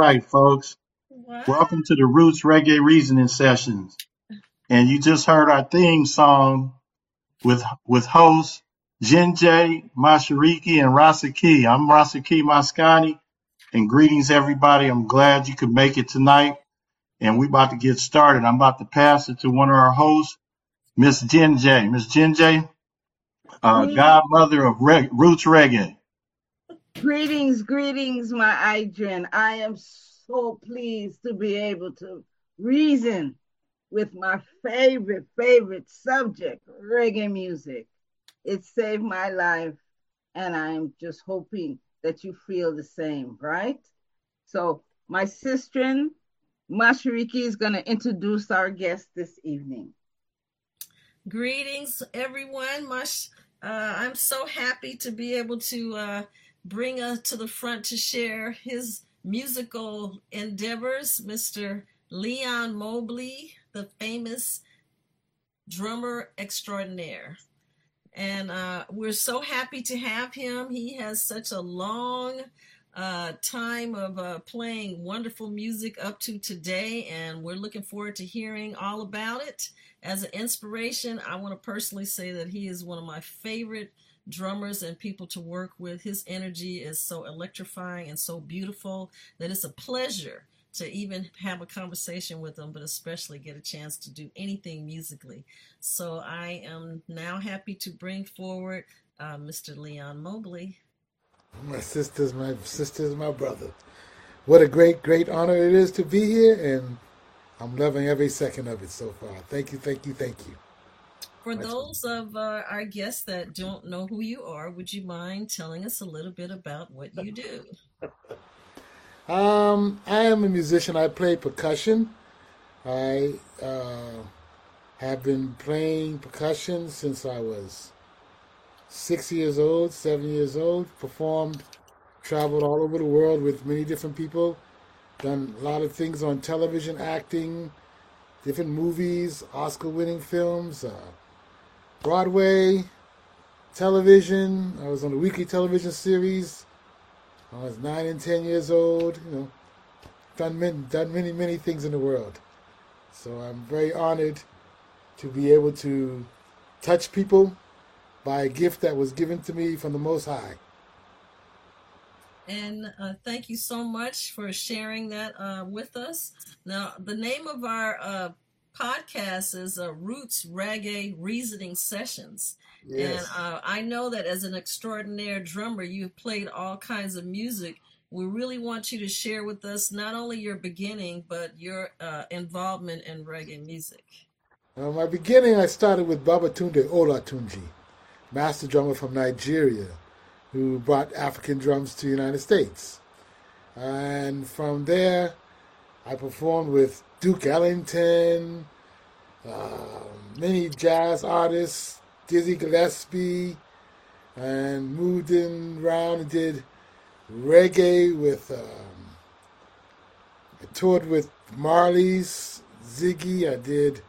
right, folks. What? Welcome to the Roots Reggae Reasoning Sessions. And you just heard our theme song with hosts Jen J, Mashariki, and Rasaki. I'm Rasaki Maskani, and greetings everybody. I'm glad you could make it tonight. And we're about to get started. I'm about to pass it to one of our hosts, Miss Jen J. Miss Jen J, godmother of Roots Reggae. Greetings, my Adrian. I am so pleased to be able to reason with my favorite subject, reggae music. It saved my life, and I'm just hoping that you feel the same, right? So, my sister, Mashariki, is going to introduce our guest this evening. Greetings, everyone. I'm so happy to be able to bring us to the front to share his musical endeavors, Mr. Leon Mobley, the famous drummer extraordinaire. And we're so happy to have him. He has such a long time of playing wonderful music up to today, and we're looking forward to hearing all about it. As an inspiration, I want to personally say that he is one of my favorite drummers and people to work with. His energy is so electrifying and so beautiful that it's a pleasure to even have a conversation with him, but especially get a chance to do anything musically. So I am now happy to bring forward Mr. Leon Mobley. My sisters, my brother. What a great honor it is to be here, and I'm loving every second of it so far. Thank you. For those of our guests that don't know who you are, would you mind telling us a little bit about what you do? I am a musician. I play percussion. I have been playing percussion since I was 6 years old, 7 years old. Performed, traveled all over the world with many different people. Done a lot of things on television, acting, different movies, Oscar-winning films, Broadway, television. I was on a weekly television series. I was 9 and 10 years old. Done many things in the world. So I'm very honored to be able to touch people by a gift that was given to me from the Most High. And thank you so much for sharing that with us. Now, the name of our podcast is Roots Reggae Reasoning Sessions. Yes. And I know that as an extraordinaire drummer, you've played all kinds of music. We really want you to share with us not only your beginning, but your involvement in reggae music. My beginning, I started with Babatunde Olatunji, master drummer from Nigeria, who brought African drums to the United States. And from there, I performed with Duke Ellington, many jazz artists, Dizzy Gillespie, and moved in around and did reggae with, I toured with Marley's, Ziggy, I did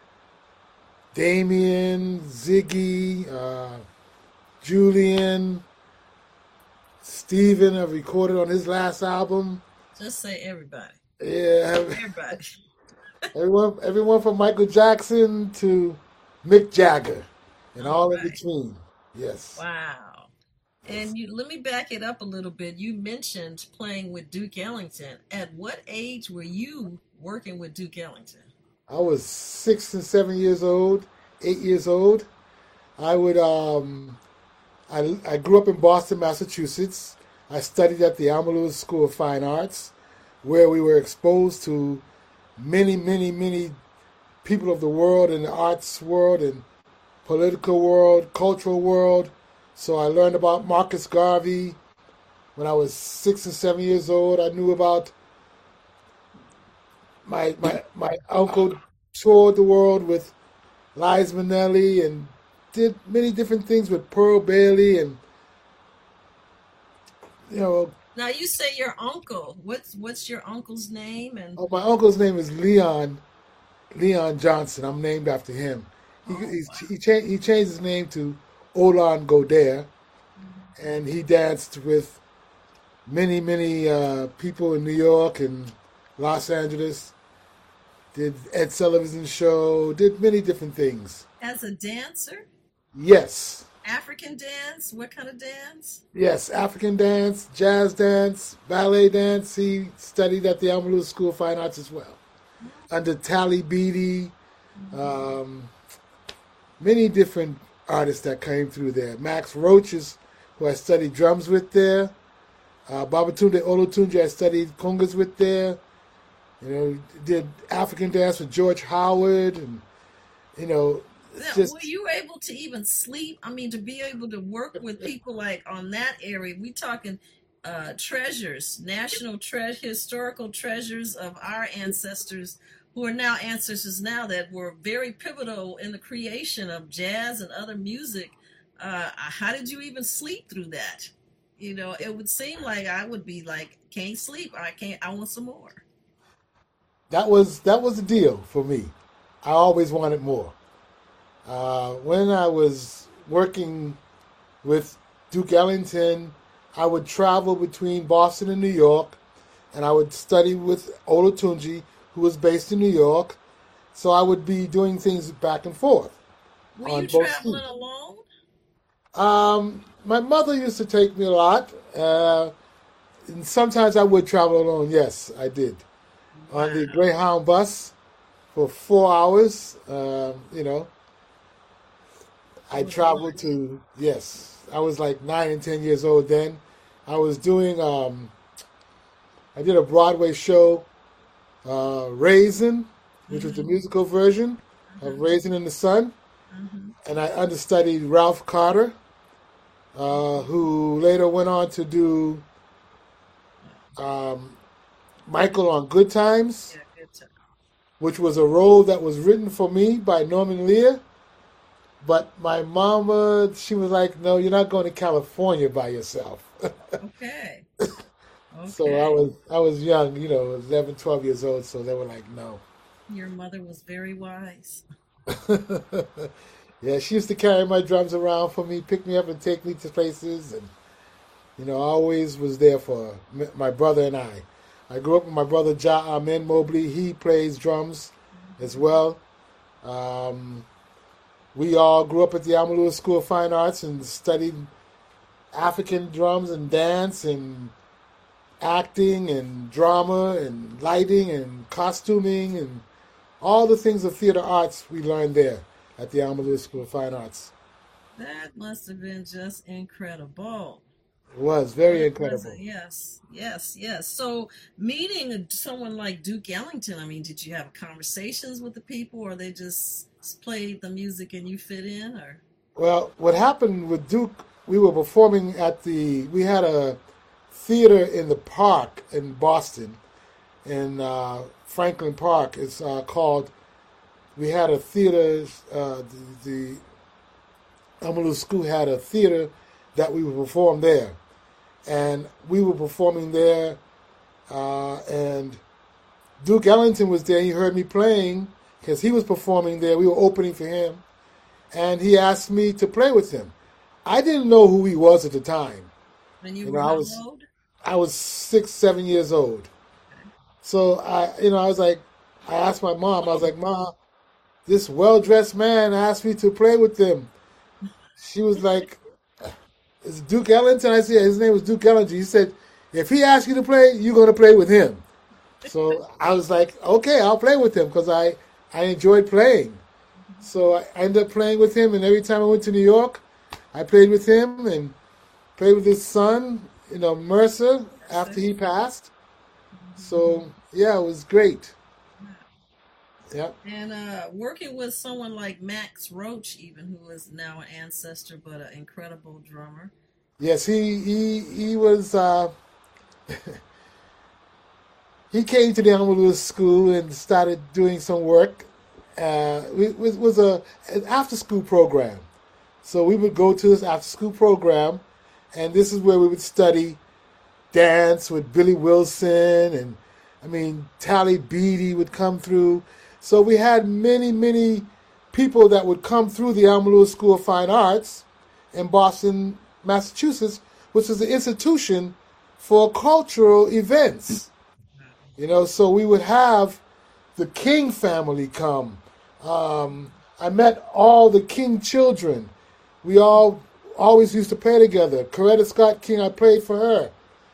Damien, Ziggy, Julian, Steven, I recorded on his last album. Just say everybody. Yeah. Everybody. everyone from Michael Jackson to Mick Jagger and all in between. Yes. Wow. And let me back it up a little bit. You mentioned playing with Duke Ellington. At what age were you working with Duke Ellington? I was 6 and 7 years old, 8 years old. I would I grew up in Boston, Massachusetts. I studied at the Alma Lewis School of Fine Arts, where we were exposed to many people of the world, in the arts world and political world, cultural world. So I learned about Marcus Garvey when I was 6 and 7 years old. I knew about my uncle toured the world with Liza Minnelli and did many different things with Pearl Bailey and Now you say your uncle. What's your uncle's name? And my uncle's name is Leon Johnson. I'm named after him. He changed his name to Olan Godair, and he danced with many people in New York and Los Angeles. Did Ed Sullivan's show. Did many different things. As a dancer? Yes. African dance? What kind of dance? Yes, African dance, jazz dance, ballet dance. He studied at the Alma Lewis School of Fine Arts as well. Under Tally Beatty, many different artists that came through there. Max Roaches, who I studied drums with there. Babatunde Olotunji, I studied congas with there. You know, did African dance with George Howard, and you know, Now, just were you able to even sleep? I mean, to be able to work with people like on that area, we talking treasures, historical treasures of our ancestors who are now ancestors now that were very pivotal in the creation of jazz and other music. How did you even sleep through that? You know, it would seem like I would be like, can't sleep. I want some more. that was the deal for me. I always wanted more. When I was working with Duke Ellington, I would travel between Boston and New York, and I would study with Olatunji, who was based in New York. So I would be doing things back and forth Were on you both traveling teams. alone? My mother used to take me a lot. And sometimes I would travel alone. Yes, I did. On the Wow. Greyhound bus for 4 hours. You know, It I was traveled wonderful. to, yes, I was like 9 and 10 years old then. I was doing, I did a Broadway show, Raisin, which was the Mm-hmm. musical version of Mm-hmm. Raisin in the Sun. Mm-hmm. And I understudied Ralph Carter, who later went on to do um, Michael on Good Times, Yeah, good time. which was a role that was written for me by Norman Lear. But my mama, she was like, "No, you're not going to California by yourself." Okay. So Okay. I was young, you know, 11, 12 years old. So they were like, "No." Your mother was very wise. Yeah, she used to carry my drums around for me, pick me up and take me to places, and you know, I always was there for my brother and I. I grew up with my brother Ja Amen Mobley. He plays drums as Mm-hmm. well. Um, we all grew up at the Alma Lewis School of Fine Arts and studied African drums and dance and acting and drama and lighting and costuming and all the things of theater arts we learned there at the Alma Lewis School of Fine Arts. That must have been just incredible. It was very That was incredible. yes, yes, yes. So meeting someone like Duke Ellington, I mean, did you have conversations with the people, or they just played the music and you fit in, or? Well, what happened with Duke, we were performing we had a theater in the park in Boston, in Franklin Park. It's called, we had a theater, the Alma School had a theater that we would perform there. And we were performing there, and Duke Ellington was there. He heard me playing because he was performing there. We were opening for him, and he asked me to play with him. I didn't know who he was at the time. When you You know, were how old? I was 6, 7 years old. Okay. So I was like, I asked my mom. I was like, "Ma, this well-dressed man asked me to play with him." She was like, "Is it Duke Ellington?" I said, "His name was Duke Ellington." He said, "If he asks you to play, you're going to play with him." So I was like, "Okay, I'll play with him," because I enjoyed playing. So I ended up playing with him, and every time I went to New York, I played with him and played with his son, you know, Mercer, after Mercer. he passed. Hmm. So yeah, it was great. Yep. And working with someone like Max Roach, even who is now an ancestor but an incredible drummer. Yes, he was. He came to the Alma Lewis School and started doing some work. It was an after school program. So we would go to this after school program, and this is where we would study dance with Billy Wilson, and I mean, Tally Beatty would come through. So we had many people that would come through the Alma Lewis School of Fine Arts in Boston, Massachusetts, which is an institution for cultural events. So we would have the King family come. I met all the King children. We all always used to play together. Coretta Scott King, I played for her.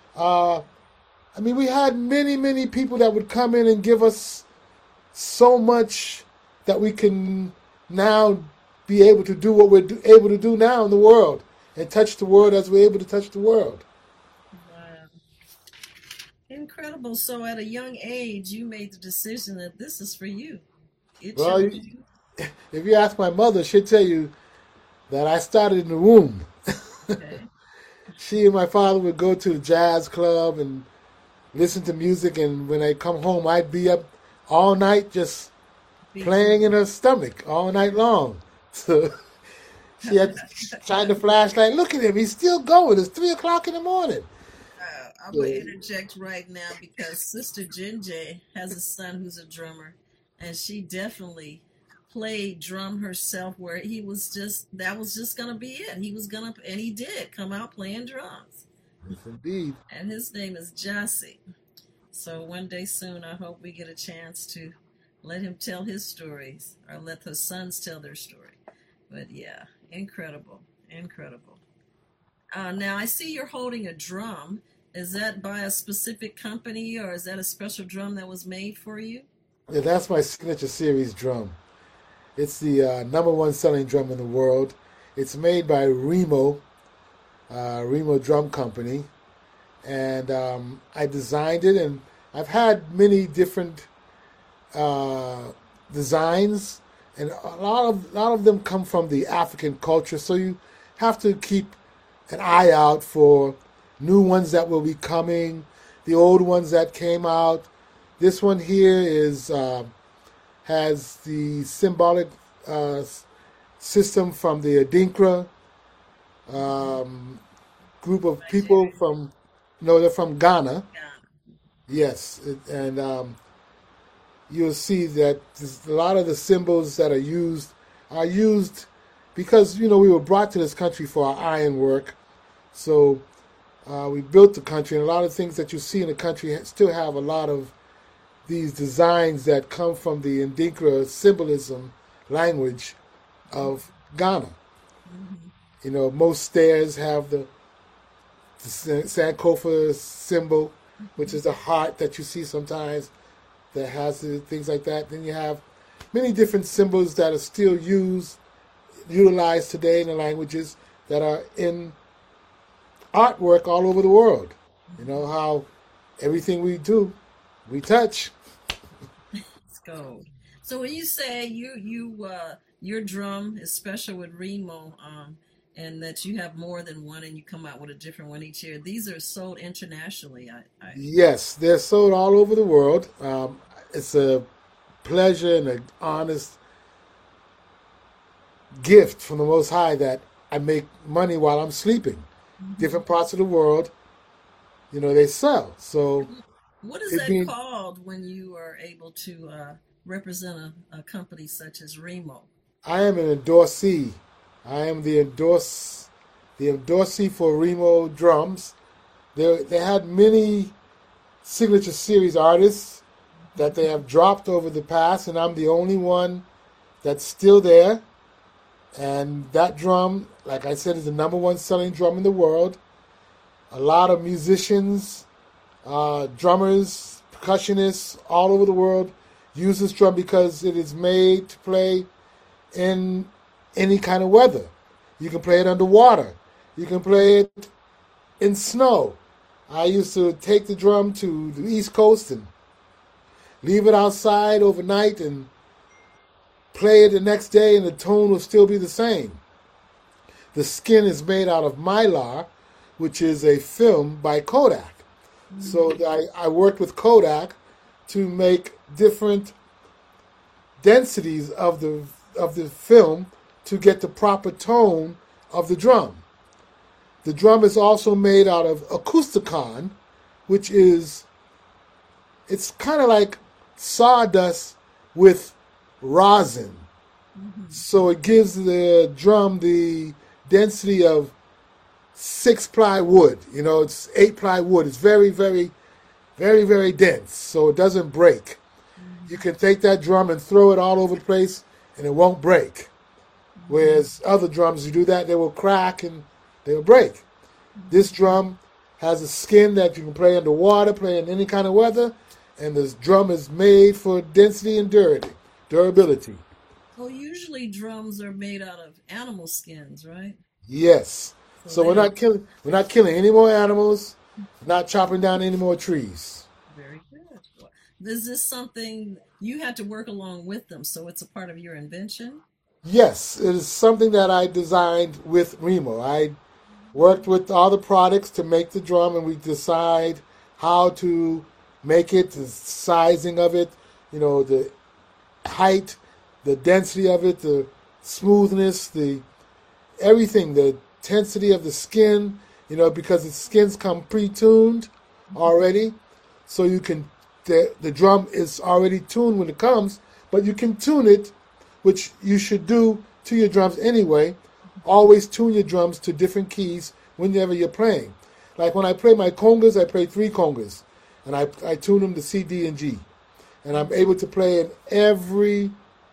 We had many, many people that would come in and give us so much that we can now be able to do what we're able to do now in the world and touch the world as we're able to touch the world. Wow. Incredible. So at a young age, you made the decision that this is for you. It Well, chose you. if you ask my mother, she'll tell you that I started in the womb. Okay. She and my father would go to the jazz club and listen to music, and when I come home, I'd be up all night just playing in her stomach all night long. So she had tried the flashlight. Look at him; he's still going. It's 3 o'clock in the morning. I'm going to interject right now because Sister Jinjay has a son who's a drummer, and she definitely played drum herself where that was just going to be it. He was going to, and he did come out playing drums. Yes, indeed. And his name is Jassy. So one day soon, I hope we get a chance to let him tell his stories or let the sons tell their story. But yeah, incredible, incredible. Now I see you're holding a drum. Is that by a specific company or is that a special drum that was made for you? Yeah, that's my signature series drum. It's the #1 selling drum in the world. It's made by Remo Drum Company, and I designed it. And I've had many different designs, and a lot of them come from the African culture. So you have to keep an eye out for new ones that will be coming, the old ones that came out. This one here has the symbolic system from the Adinkra group of people they're from Ghana. Yes, and you'll see that a lot of the symbols that are used because, we were brought to this country for our iron work. So we built the country, and a lot of things that you see in the country still have a lot of these designs that come from the Ndinkra symbolism language of Ghana. Mm-hmm. Most stairs have the Sankofa symbol, which is the heart that you see sometimes that has things like that. Then you have many different symbols that are still utilized today in the languages that are in artwork all over the world. How everything we do, we touch. Let's go. So when you say your drum is special with Remo, and that you have more than one and you come out with a different one each year, these are sold internationally. Yes, they're sold all over the world. It's a pleasure and an honest gift from the Most High that I make money while I'm sleeping. Mm-hmm. Different parts of the world, they sell. So what is that called when you are able to represent a company such as Remo? I am an endorsee. I am the endorsee for Remo drums. They had many signature series artists that they have dropped over the past, and I'm the only one that's still there. And that drum, like I said, is the #1 selling drum in the world. A lot of musicians, drummers, percussionists all over the world use this drum because it is made to play in any kind of weather. You can play it underwater. You can play it in snow. I used to take the drum to the East Coast and leave it outside overnight and play it the next day, and the tone will still be the same. The skin is made out of mylar, which is a film by Kodak. Mm-hmm. So I worked with Kodak to make different densities of the film to get the proper tone of the drum. The drum is also made out of acousticon, which it's kind of like sawdust with rosin. Mm-hmm. So it gives the drum the density of 6-ply wood. It's 8-ply wood. It's very, very, very, very dense, so it doesn't break. You can take that drum and throw it all over the place, and it won't break. Whereas other drums, you do that, they will crack and they will break. This drum has a skin that you can play underwater, play in any kind of weather, and this drum is made for density and durability. Well, usually drums are made out of animal skins, right? Yes. So So they we're not don't. killing any more animals, not chopping down any more trees. Very good. Well, is this something you had to work along with them, so it's a part of your invention? Yes, it is something that I designed with Remo. I worked with all the products to make the drum, and we decide how to make it, the sizing of it, the height, the density of it, the smoothness, the everything, the intensity of the skin, because the skins come pre-tuned already, so the drum is already tuned when it comes, but you can tune it, which you should do to your drums anyway. Always tune your drums to different keys whenever you're playing. Like when I play my congas, I play 3 congas, and I tune them to C, D, and G. And I'm able to play in every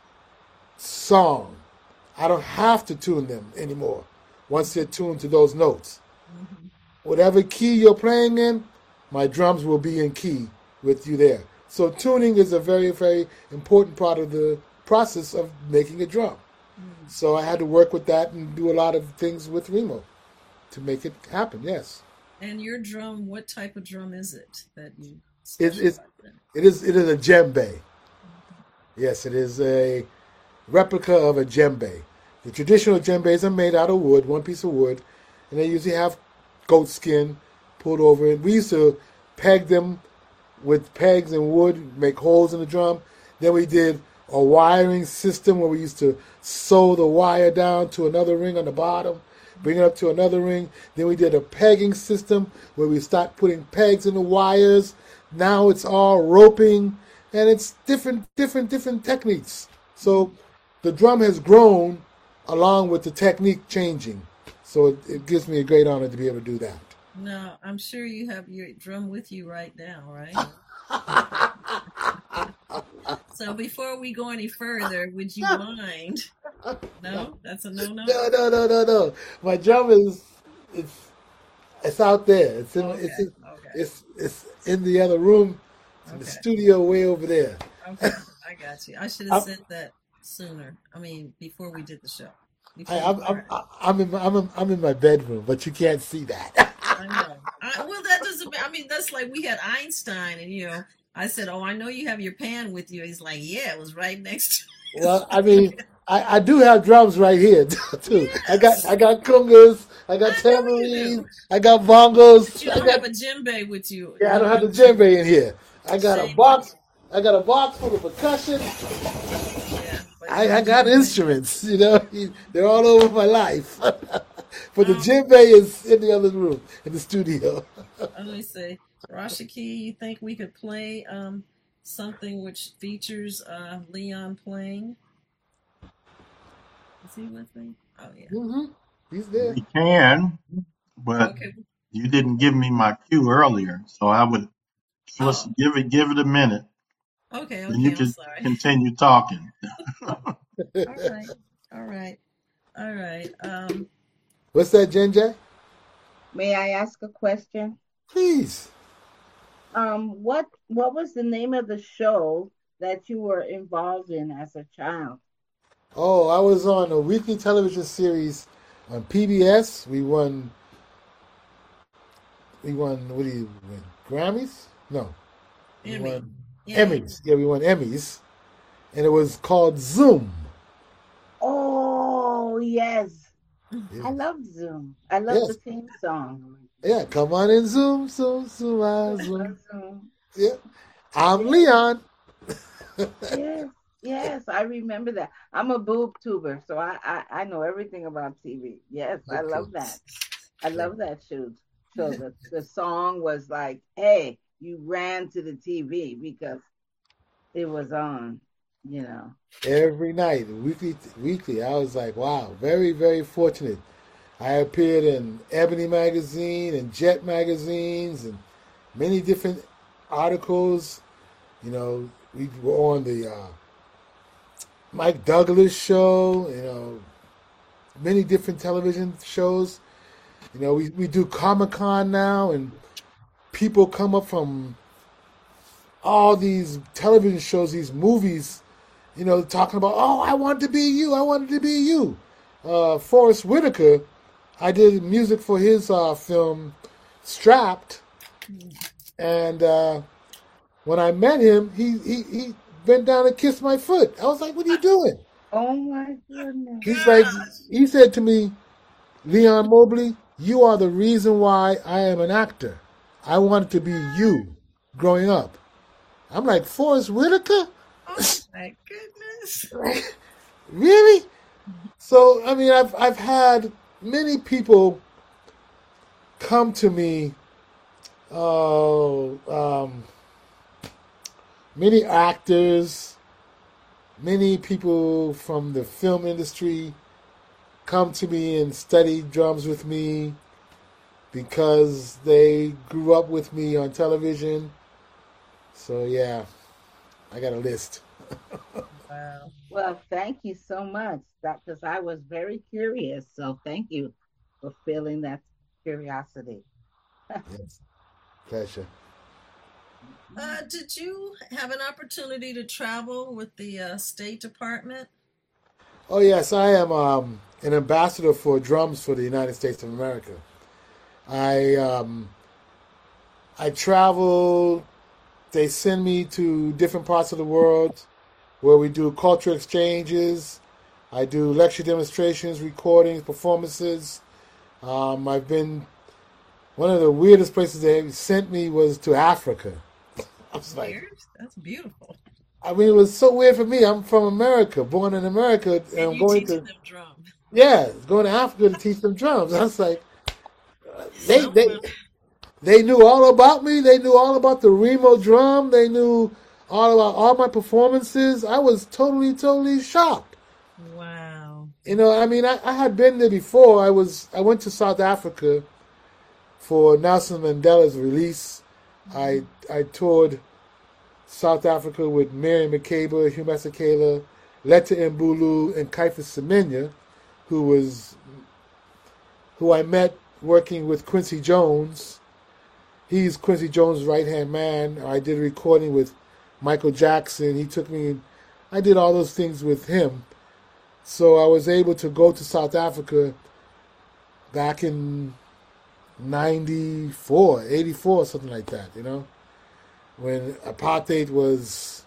song. I don't have to tune them anymore once they're tuned to those notes. Mm-hmm. Whatever key you're playing in, my drums will be in key with you there. So tuning is a very, very important part of the process of making a drum. So I had to work with that and do a lot of things with Remo to make it happen, yes. And your drum, what type of drum is it that you It, specialize it, in? it is a djembe. Yes, it is a replica of a djembe. The traditional djembes are made out of wood, one piece of wood, and they usually have goat skin pulled over it. We used to peg them with pegs and wood, make holes in the drum. Then we did a wiring system where we used to sew the wire down to another ring on the bottom, bring it up to another ring. Then we did a pegging system where we start putting pegs in the wires. Now it's all roping, and it's different techniques. So the drum has grown along with the technique changing. So it gives me a great honor to be able to do that. Now, I'm sure you have your drum with you right now, right? So before we go any further, would you mind? No? That's a no-no? No. My drum is it's out there. Okay, okay, It's in the other room. It's in the okay, studio way over there. okay. I got you. I should have I'm said that sooner. I mean, before we did the show. I, Before we I'm started. I'm in my bedroom, but you can't see that. I know. Well, that doesn't. I mean, that's like we had Einstein, and I said, "Oh, I know you have your pan with you." He's like, "Yeah, it was right next to Well, I his." mean, I do have drums right here too. Yes, I got congas, I got I know you tambourines, do, I got but bongos, you I don't have got a djembe with you. yeah. I You don't don't have have the a djembe. djembe in here. I got a Shame on you. box. I got a box full of percussion. Yeah, but no I got djembe. instruments. They're all over my life. But the Um, djembe is in the other room in the studio. Let me say, Rashiki, you think we could play something which features Leon playing? Is he with me? Oh yeah. hmm He's there. We can, but Okay. you didn't give me my cue earlier, so I would let's Oh, give it a minute, okay, then you okay. I'm can sorry. continue talking. All right. All right. All right. What's that, Jenjay? May I ask a question? Please. What was the name of the show that you were involved in as a child? Oh, I was on a weekly television series on PBS. We won. What do you win? Grammys? No, we Emmy. won Emmy. Emmys. Yeah, we won Emmys, and it was called Zoom. Oh, yes. Yeah. I love Zoom. I love the Yes. theme song. Yeah. Come on in, Zoom, I Zoom. love Zoom. Yeah. I'm Yes, Leon. yes, yes. I remember that. I'm a boob tuber, so I know everything about TV. Yes, I Okay. love that. I Yeah. love that show. So the song was like, hey, you ran to the TV because it was on, you know. Every night, weekly. I was like, wow, very, very fortunate. I appeared in Ebony magazine and Jet magazines and many different articles. You know, we were on the Mike Douglas show. You know, many different television shows. You know, we do Comic-Con now, and people come up from all these television shows, these movies, you know, talking about, oh, I wanted to be you. I wanted to be you. Forrest Whitaker, I did music for his film Strapped, and when I met him, he bent down and kissed my foot. I was like, what are you doing? Oh my goodness. He's like, he said to me, Leon Mobley, you are the reason why I am an actor. I wanted to be you growing up. I'm like, Forrest Whitaker? Oh my goodness. Really? So, I mean, I've had many people come to me, many actors, many people from the film industry come to me and study drums with me because they grew up with me on television. So, yeah, I got a list. Wow. Well, thank you so much. That because I was very curious. So thank you for feeling that curiosity. Yes, pleasure. Did you have an opportunity to travel with the State Department? Oh, yes, I am an ambassador for drums for the United States of America. I I travel. They send me to different parts of the world where we do cultural exchanges. I do lecture demonstrations, recordings, performances. I've been, one of the weirdest places they sent me was to Africa. I was like, Weird. That's beautiful. I mean, it was so weird for me. I'm from America, born in America, and And I'm you going teaching to, them drum. yeah, going to Africa to teach them drums. I was like, they, they, Someone, they knew all about me. They knew all about the Remo drum. They knew all about all my performances. I was totally shocked. wow. You know, I mean, I had been there before. I went to South Africa for Nelson Mandela's release. I toured South Africa with Mary Makeba, Hugh Masekela, Letta Mbulu, and Kaifa Semenya, who I met working with Quincy Jones. He's Quincy Jones' right-hand man. I did a recording with Michael Jackson. He took me, I did all those things with him. So I was able to go to South Africa back in 94, 84, something like that, you know, when apartheid was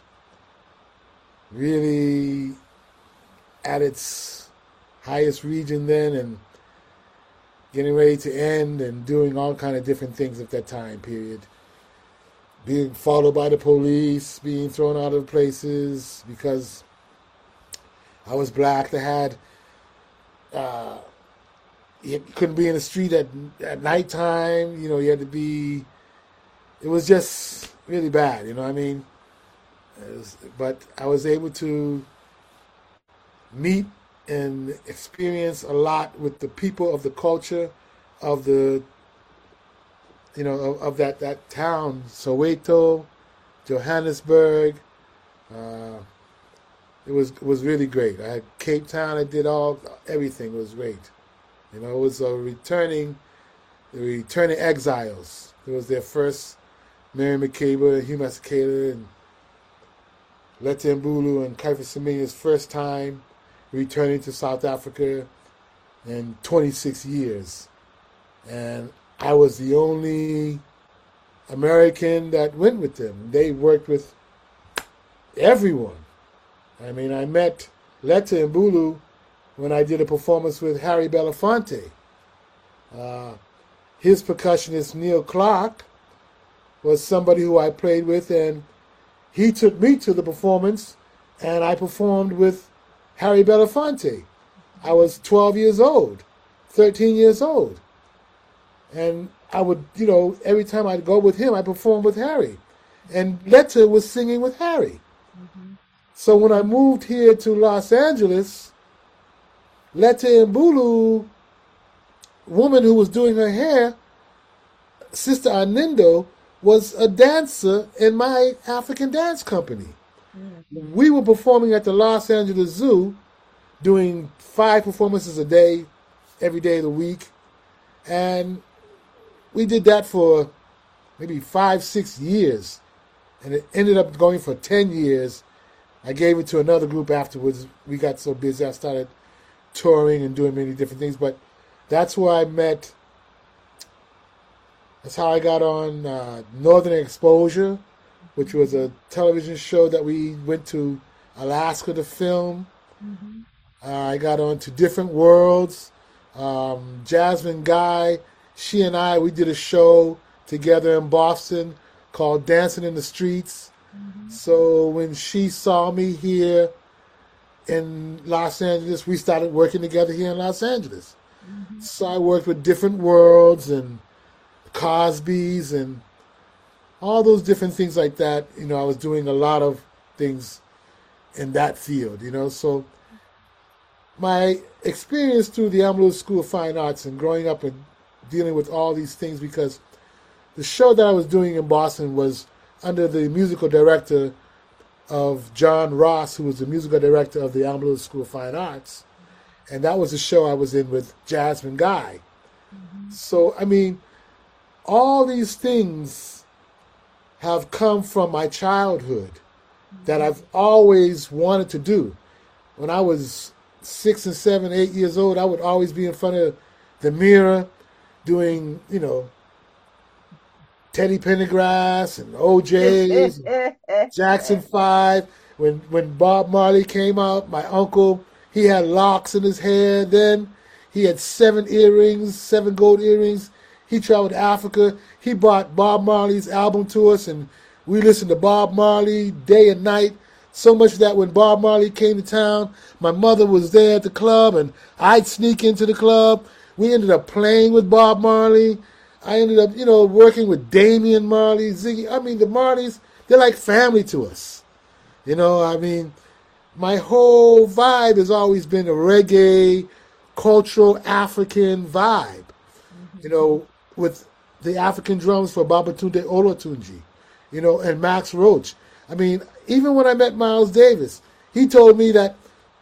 really at its highest region then and getting ready to end and doing all kind of different things at that time period. Being followed by the police, being thrown out of places because I was black. They had, you couldn't be in the street at nighttime. You know, you had to be, it was just really bad, you know what I mean? But I was able to meet and experience a lot with the people of the culture of the, you know, of that town, Soweto, Johannesburg. It was really great. I had Cape Town. I did everything was great. You know, it was the returning exiles. It was their first, Mary Makeba, Hugh Masekela, and Letta Mbulu and Kaifa Semenya's first time returning to South Africa in 26 years. And I was the only American that went with them. They worked with everyone. I mean, I met Letta Mbulu when I did a performance with Harry Belafonte. His percussionist, Neil Clark, was somebody who I played with, and he took me to the performance, and I performed with Harry Belafonte. I was 12 years old, 13 years old. And I would, you know, every time I'd go with him, I performed with Harry. And Letta was singing with Harry. Mm-hmm. So when I moved here to Los Angeles, Letta Mbulu woman who was doing her hair, Sister Anindo, was a dancer in my African dance company. Mm-hmm. We were performing at the Los Angeles Zoo, doing 5 performances a day, every day of the week. And we did that for maybe 5, 6 years. And it ended up going for 10 years. I gave it to another group afterwards. We got so busy, I started touring and doing many different things. But that's where I met. That's how I got on Northern Exposure, which was a television show that we went to Alaska to film. Mm-hmm. I got on to Different Worlds. Jasmine Guy, she and I, we did a show together in Boston called Dancing in the Streets. Mm-hmm. So when she saw me here in Los Angeles, we started working together here in Los Angeles. Mm-hmm. So I worked with Different Worlds and Cosby's and all those different things like that. You know, I was doing a lot of things in that field, you know. So my experience through the Amarillo School of Fine Arts and growing up and dealing with all these things, because the show that I was doing in Boston was under the musical director of John Ross, who was the musical director of the Amarillo School of Fine Arts. And that was the show I was in with Jasmine Guy. Mm-hmm. So, I mean, all these things have come from my childhood that I've always wanted to do. When I was 6 and 7, 8 years old, I would always be in front of the mirror doing, you know, Teddy Pendergrass and OJ's, and Jackson 5. When Bob Marley came out, my uncle, he had locks in his hair then. He had 7 earrings, 7 gold earrings. He traveled to Africa. He brought Bob Marley's album to us, and we listened to Bob Marley day and night. So much that when Bob Marley came to town, my mother was there at the club, and I'd sneak into the club. We ended up playing with Bob Marley. I ended up, you know, working with Damian Marley, Ziggy. I mean, the Marleys, they're like family to us. You know, I mean, my whole vibe has always been a reggae, cultural African vibe. Mm-hmm. You know, with the African drums for Babatunde Olatunji, you know, and Max Roach. I mean, even when I met Miles Davis, he told me that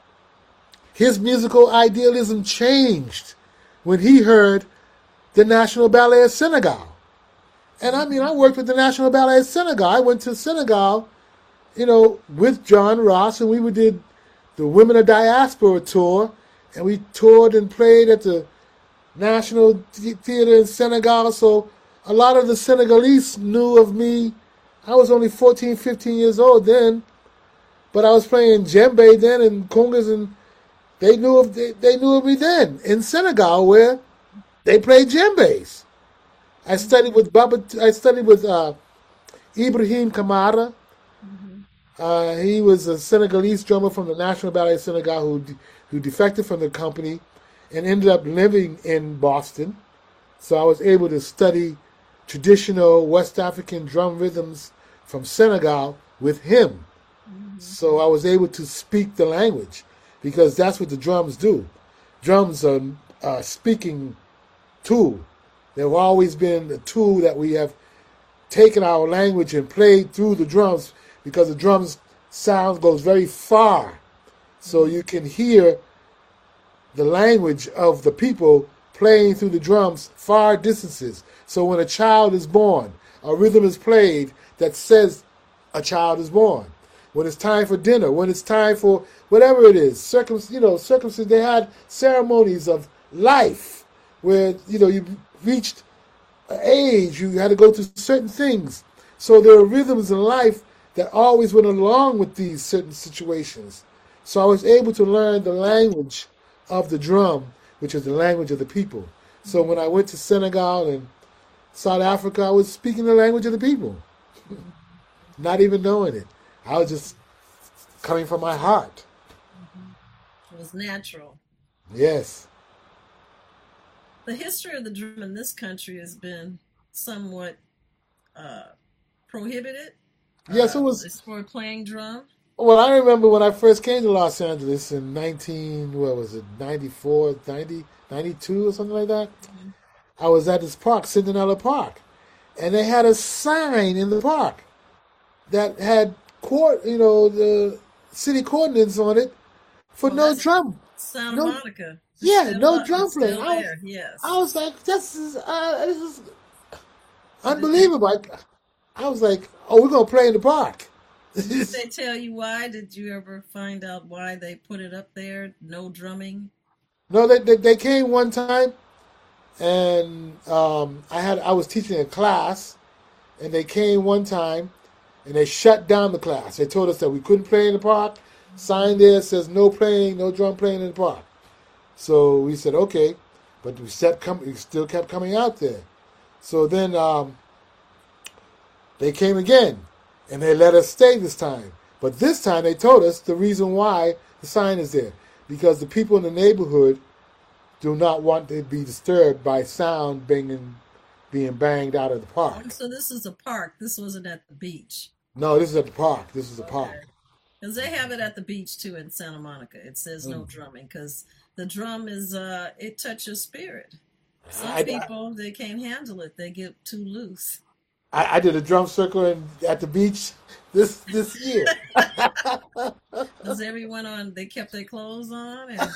his musical idealism changed when he heard the National Ballet of Senegal. And I mean, I worked with the National Ballet of Senegal. I went to Senegal, you know, with John Ross, and we did the Women of Diaspora tour, and we toured and played at the National Theater in Senegal. So a lot of the Senegalese knew of me. I was only 14, 15 years old then, but I was playing djembe then and congas, and they knew of me then in Senegal, where they played djembes. I studied with Ibrahim Kamara. Mm-hmm. He was a Senegalese drummer from the National Ballet of Senegal who defected from the company and ended up living in Boston. So I was able to study traditional West African drum rhythms from Senegal with him. Mm-hmm. So I was able to speak the language, because that's what the drums do. Drums are a speaking tool. They've always been a tool that we have taken our language and played through the drums, because the drums sound goes very far. So you can hear the language of the people playing through the drums far distances. So when a child is born, a rhythm is played that says a child is born. When it's time for dinner, when it's time for whatever it is, circumcision, they had ceremonies of life where, you know, you reached an age, you had to go through certain things. So there are rhythms in life that always went along with these certain situations. So I was able to learn the language of the drum, which is the language of the people. So when I went to Senegal and South Africa, I was speaking the language of the people, not even knowing it. I was just coming from my heart. It was natural. Yes. The history of the drum in this country has been somewhat prohibited. Yes, it was. As for playing drum. Well, I remember when I first came to Los Angeles in 94, 90, 92 or something like that. Mhm. I was at this park, Centinela Park, and they had a sign in the park that had the city coordinates on it for Well, no that's drum, Santa no, Monica. It's yeah, still no up. It's drum playing. still there. Yes. I was like, this is Did they unbelievable. I was like, oh, we're gonna play in the park. did they tell you why? Did you ever find out why they put it up there? No drumming. No, they came one time, and I was teaching a class, and they came one time, and they shut down the class. They told us that we couldn't play in the park. Sign there says no playing, no drum playing in the park. So we said okay, but we still kept coming out there. So then they came again, and they let us stay this time. But this time they told us the reason why the sign is there, because the people in the neighborhood do not want to be disturbed by sound being banged out of the Oh, park. so this is a park. This wasn't at the beach. No, this is at the park. This is a Okay. park. Because they have it at the beach too in Santa Monica. It says no Mm. drumming because the drum is it touches spirit. Some I, people they can't handle it. They get too loose. I did a drum circle at the beach this year. Because everyone on they kept their clothes on and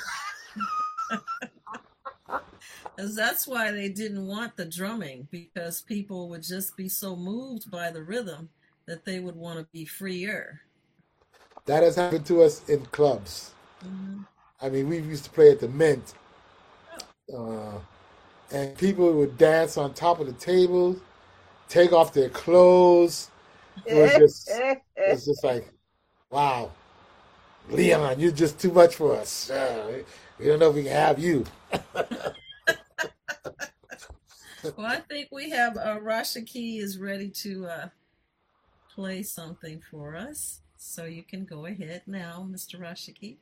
'cause that's why they didn't want the drumming because people would just be so moved by the rhythm that they would want to be freer. That has happened to us in clubs. Hmm. I mean, we used to play at the Mint, uh, and people would dance on top of the tables, take off their clothes. It was just like, wow, Leon, you're just too much for us. We don't know if we can have you. Well, I think we have Rashaki is ready to play something for us. So you can go ahead now, Mr. Rashaki.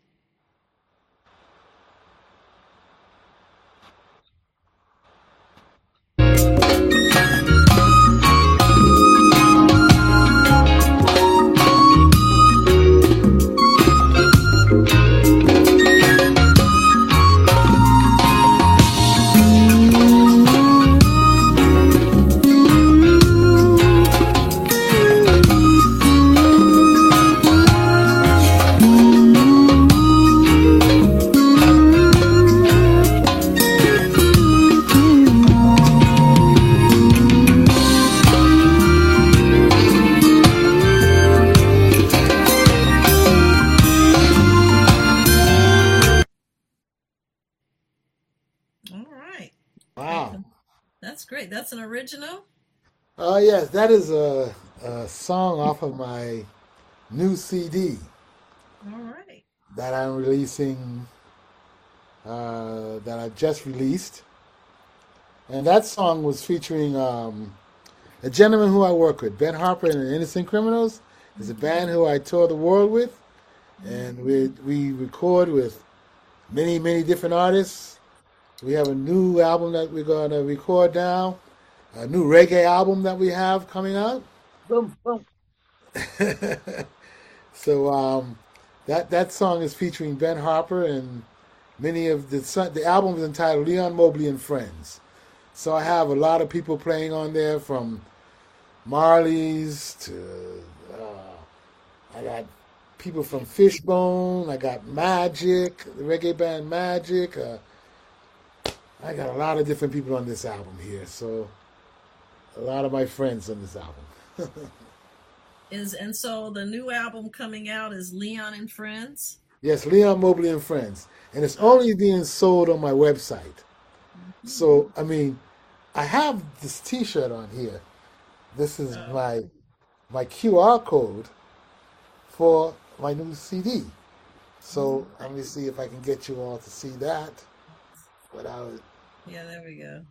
All right. Wow. That's great. That's an original. Oh yes, that is a song off of my new CD All right. that I'm releasing, that I just released. And that song was featuring a gentleman who I work with, Ben Harper and the Innocent Criminals. Is a band who I tour the world with, and we record with many different artists. We have a new album that we're going to record now, a new reggae album that we have coming out. Boom, boom. So that song is featuring Ben Harper, and many of the album is entitled Leon Mobley and Friends. So I have a lot of people playing on there, from Marley's to I got people from Fishbone. I got Magic, the reggae band Magic. I got a lot of different people on this album here. So a lot of my friends on this album. And so the new album coming out is Leon and Friends. Yes, Leon Mobley and Friends. And it's only being sold on my website. So, I mean, I have this T-shirt on here. This is Oh, my QR code for my new CD. So all let right. me see if I can get you all to see that without. Yeah, there we go.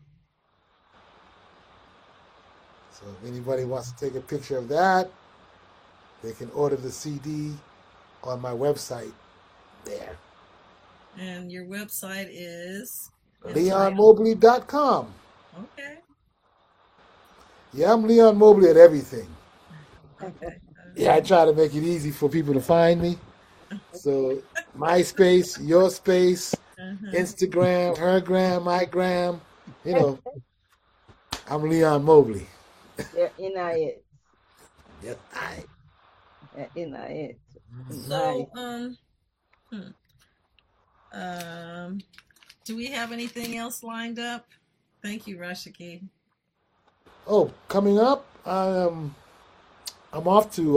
So if anybody wants to take a picture of that, they can order the CD on my website there, And your website is entitled. leonmobley.com. Okay. Yeah, I'm Leon Mobley at everything. Okay. All Yeah, I try to make it easy for people to find me. So MySpace, your space, Uh-huh. Instagram, her gram, my gram. You know, I'm Leon Mobley. Yeah, in it. Yes, I. Yeah, in it. Nice. So, hmm, um, do we have anything else lined up? Thank you, Rashaki. Oh, coming up, I'm off to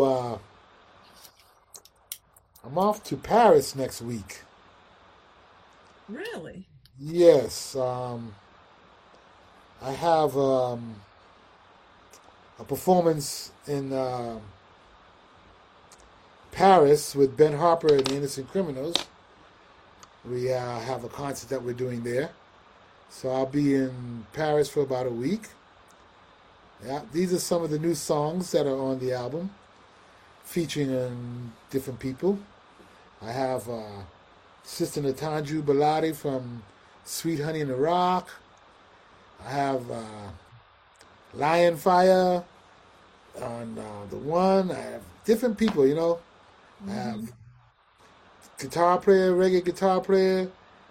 Paris next week. Really? Yes, I have a performance in Paris with Ben Harper and the Innocent Criminals. We have a concert that we're doing there. So I'll be in Paris for about a week. Yeah, these are some of the new songs that are on the album, featuring different people. I have Sister Natanju Baladi from Sweet Honey in the Rock. I have Lion Fire on the one. I have different people, you know. I have guitar player, reggae guitar player,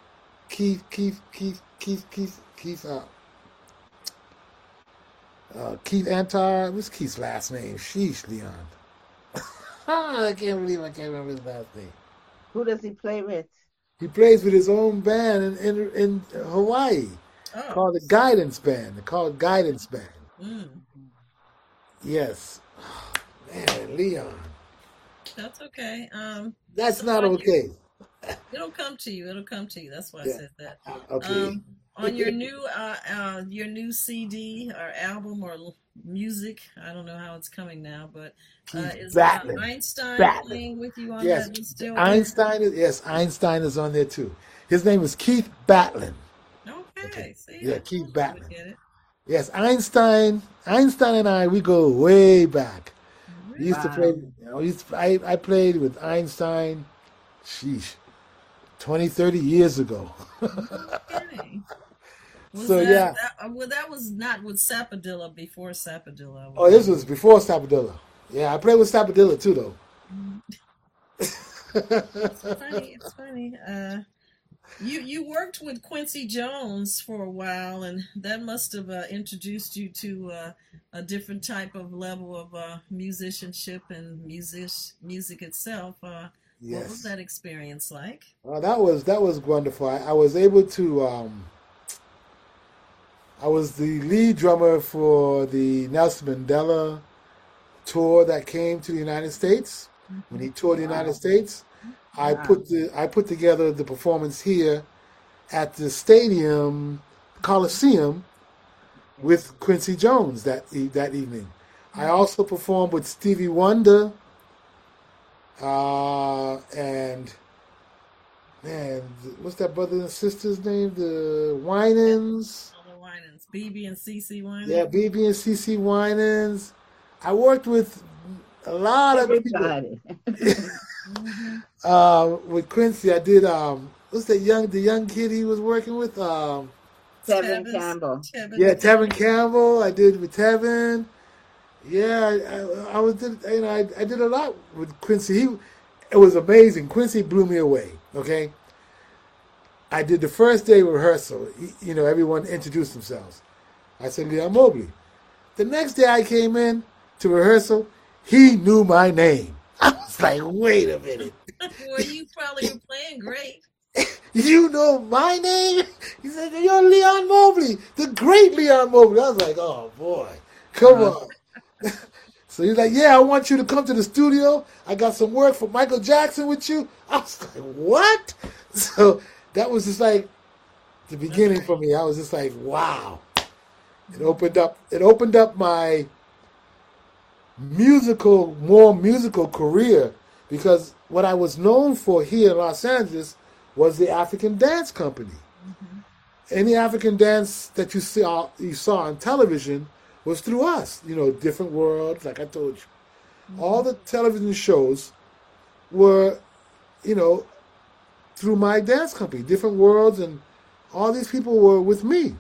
Keith Antar. What's Keith's last name? Sheesh, Leon. I can't believe I can't remember his last name. Who does he play with? He plays with his own band in Hawaii Oh. called the Guidance Band. They call it Guidance Band. Mm. Yes. Man, Leon. That's okay. That's so not okay. It'll come to you. It'll come to you. That's why I Yeah. said that. Okay. On your new CD or album or music, I don't know how it's coming now, but is Batlin. Einstein Batlin. playing with you on Yes. that? He's still Einstein is on there too. His name is Keith Batlin. Okay. See, Yeah, I Keith told you I would Batlin. get it. Yes, Einstein and I, we go way back. We used to Wow. play. I played with Einstein. Sheesh, 20, 30 years ago. Okay. Was So yeah. well, that was not with Sappadilla, before Sappadilla. Oh, this was before Sappadilla. Yeah, I played with Sappadilla too, though. It's funny. You worked with Quincy Jones for a while, and that must have introduced you to a different type of level of musicianship and music itself. What was Yes. that experience like? Well, that was wonderful. I was able to. I was the lead drummer for the Nelson Mandela tour that came to the United States. When he toured the United States, I Wow. put together the performance here at the stadium Coliseum with Quincy Jones that evening. I also performed with Stevie Wonder and man, what's that brother and sister's name? The Winans. All the Winans, BB and CC Winans. Yeah, BB and CC Winans. I worked with a lot of people. Everybody. With Quincy, I did. What's the young kid he was working with? Tevin Tevin Campbell. Yeah, Tevin Campbell. I did with Tevin. Yeah, I was. I did a lot with Quincy. It was amazing. Quincy blew me away. Okay. I did the first day rehearsal. Everyone introduced themselves. I said Leon Mobley. The next day I came in to rehearsal. He knew my name. I was like, wait a minute. Well, you probably were playing great. You know my name? He said, you're Leon Mobley, the great Leon Mobley. I was like, oh boy, come on. So he's like, yeah, I want you to come to the studio. I got some work for Michael Jackson with you. I was like, what? So that was just like the beginning for me. I was just like, wow. It opened up my more musical career, because what I was known for here in Los Angeles was the African Dance Company. Any African dance that you saw on television was through us. Different Worlds, like I told you. All the television shows were, through my dance company. Different Worlds, and all these people were with me.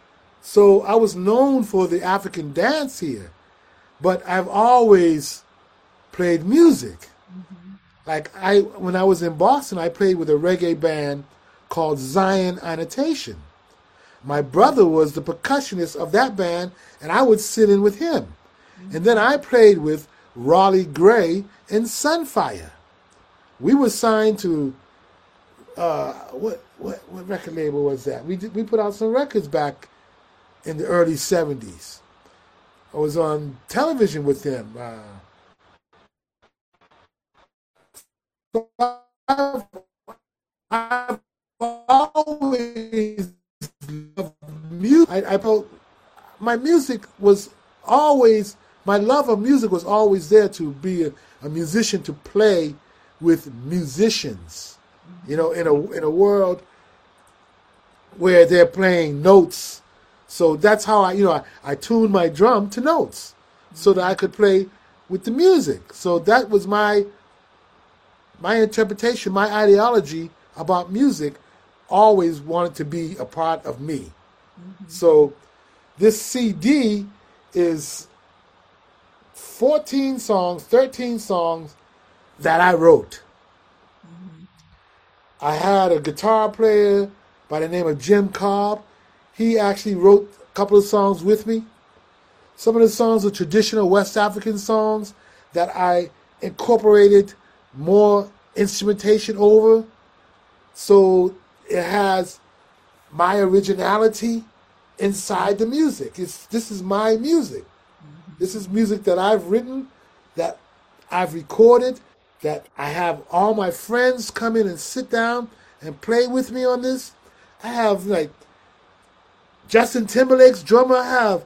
So I was known for the African dance here. But I've always played music. Like when I was in Boston, I played with a reggae band called Zion Annotation. My brother was the percussionist of that band, and I would sit in with him. And then I played with Raleigh Gray and Sunfire. We were signed to what record label was that? We put out some records back in the early 70s. I was on television with them. I've always loved music. I felt my music was always, my love of music was always there to be a musician, to play with musicians. You know, in a world where they're playing notes. So that's how I tuned my drum to notes so that I could play with the music. So that was my interpretation, my ideology about music always wanted to be a part of me. So this CD is 13 songs that I wrote. I had a guitar player by the name of Jim Cobb. He actually wrote a couple of songs with me. Some of the songs are traditional West African songs that I incorporated more instrumentation over. So it has my originality inside the music. This is my music. This is music that I've written, that I've recorded, that I have all my friends come in and sit down and play with me on this. I have like Justin Timberlake's drummer. I have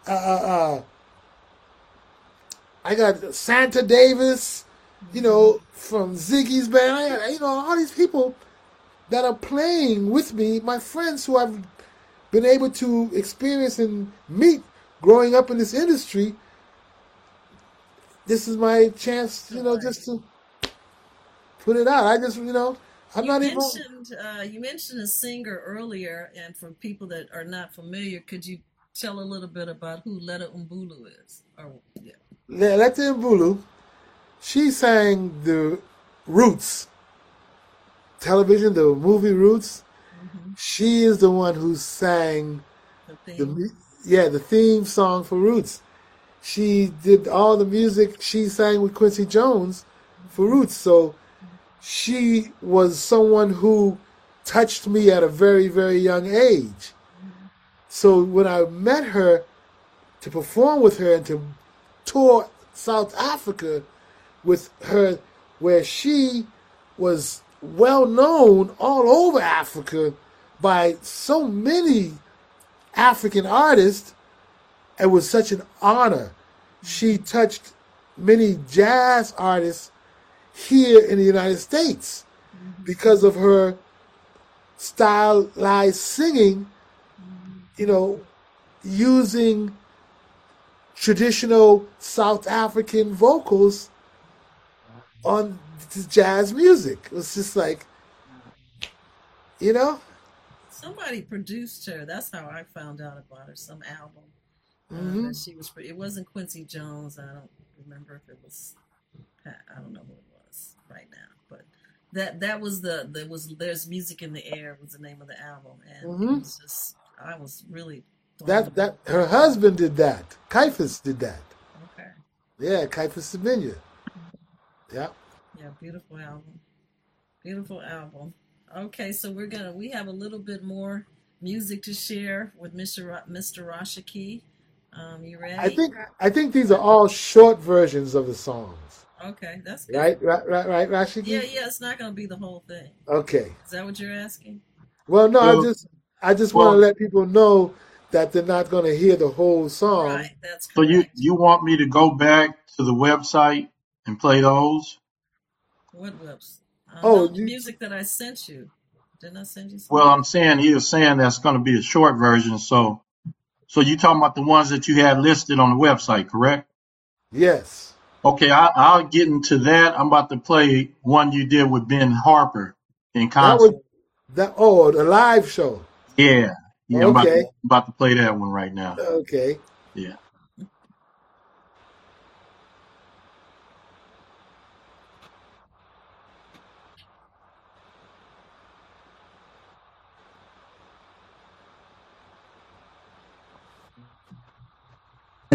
I got Santa Davis, from Ziggy's band. I all these people that are playing with me, my friends who I've been able to experience and meet growing up in this industry. This is my chance, just to put it out. I just, I'm not even. You mentioned a singer earlier, and for people that are not familiar, could you tell a little bit about who Letta Mbulu is? Letta Mbulu, she sang the Roots television, the movie Roots. She is the one who sang the theme song for Roots. She did all the music. She sang with Quincy Jones for Roots. So she was someone who touched me at a very, very young age. So when I met her to perform with her and to tour South Africa with her, where she was well known all over Africa by so many African artists, it was such an honor. She touched many jazz artists here in the United States because of her stylized singing, using traditional South African vocals on jazz music. It was just like, Somebody produced her. That's how I found out about her. Some album that she was. It wasn't Quincy Jones. I don't remember if it was. I don't know who it was right now, but that was There's Music in the Air was the name of the album, and it was just, I was really that her husband did that. Caiaphas did that. Okay. Yeah, Caiaphas Semenya. Yeah. Yeah, beautiful album. Beautiful album. Okay, so we have a little bit more music to share with Mr. Rashiki. You ready? I think these are all short versions of the songs. Okay, that's good. Right, Rashiki? Yeah, it's not going to be the whole thing. Okay. Is that what you're asking? Well, no, I just want to let people know that they're not going to hear the whole song. Right, that's correct. So you want me to go back to the website and play those? What website? The music that I sent you. Didn't I send you something? Well, I'm saying you're saying that's going to be a short version. So you're talking about the ones that you had listed on the website, correct? Yes. Okay, I'll get into that. I'm about to play one you did with Ben Harper in concert. The live show. Yeah. Okay. I'm about to play that one right now. Okay. Yeah.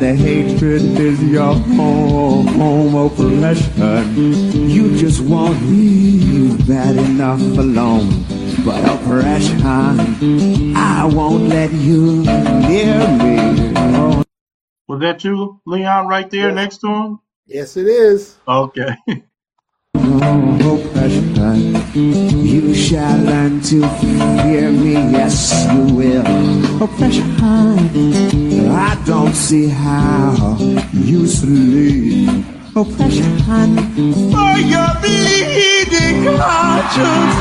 hatred is your home oppression. You just won't leave that enough alone. But oppression, I won't let you near me. Oh. Was that you, Leon, right there next to him? Yes, it is. Okay. Oppression, you shall learn to fear me, yes you will. Oppression, I don't see how you sleep. Oppression, for your bleeding conscience,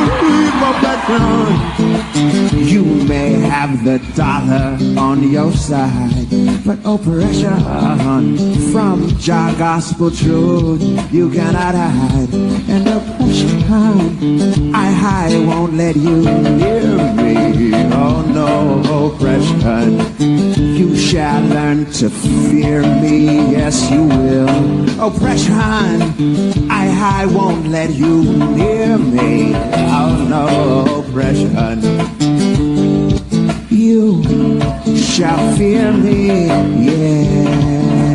oppression. You may have the dollar on your side, but oppression from your gospel truth you cannot hide. And oppression, I won't let you near me. Oh no, oppression, you shall learn to fear me, yes you will. Oppression, I won't let you near me. Oh no, oppression, you shall fear me, yes.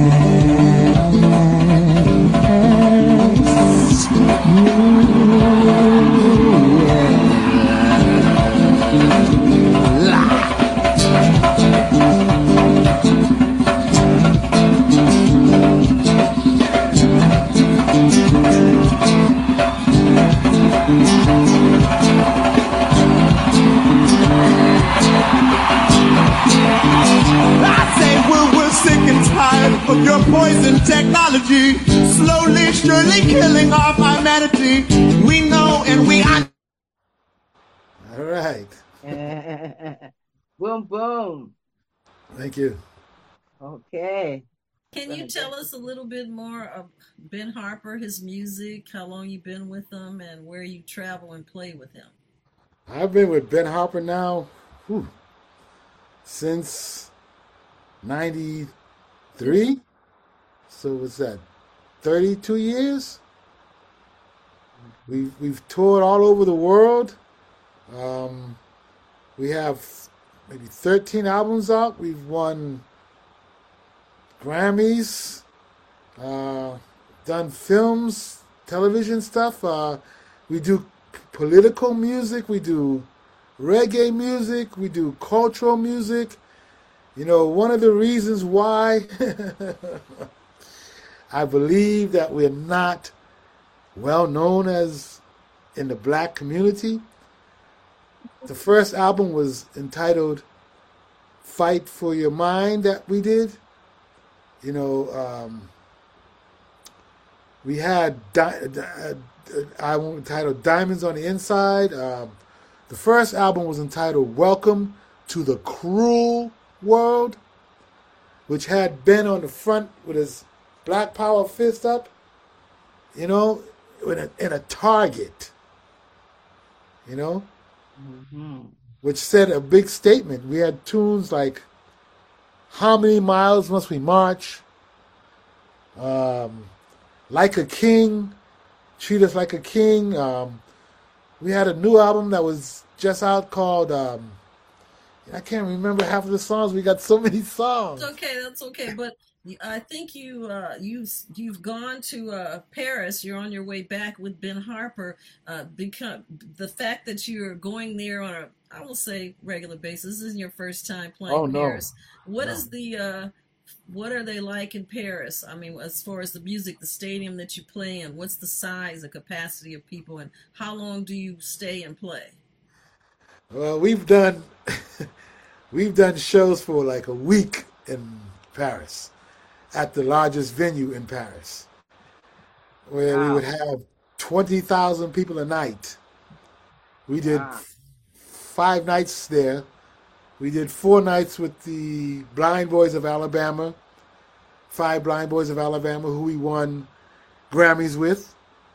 Of your poison technology, slowly, surely killing off humanity. We know and we All right. Boom, boom. Thank you. Okay. Can you tell us a little bit more of Ben Harper, his music, how long you've been with him, and where you travel and play with him? I've been with Ben Harper now since 93. So what's that? 32 years? We've toured all over the world. We have maybe 13 albums out. We've won Grammys, done films, television stuff. We do political music. We do reggae music. We do cultural music. You know, one of the reasons why I believe that we're not well known as in the black community. The first album was entitled Fight for Your Mind that we did. You know, we had an album entitled Diamonds on the Inside. The first album was entitled Welcome to the Cruel World, which had Ben on the front with his Black Power fist up, you know, in a target, you know, which said a big statement. We had tunes like How Many Miles Must We March, Like a King, Treat Us Like a King. We had a new album that was just out called, I can't remember half of the songs. We got so many songs. That's okay. But I think you've gone to Paris. You're on your way back with Ben Harper. Because the fact that you're going there on a, I will say, regular basis. This isn't your first time playing Paris. What is the what are they like in Paris? I mean, as far as the music, the stadium that you play in, what's the size, the capacity of people, and how long do you stay and play? Well, we've done shows for like a week in Paris, at the largest venue in Paris, where we would have 20,000 people a night. We did 5 nights there. We did 4 nights with the Blind Boys of Alabama, 5 Blind Boys of Alabama, who we won Grammys with.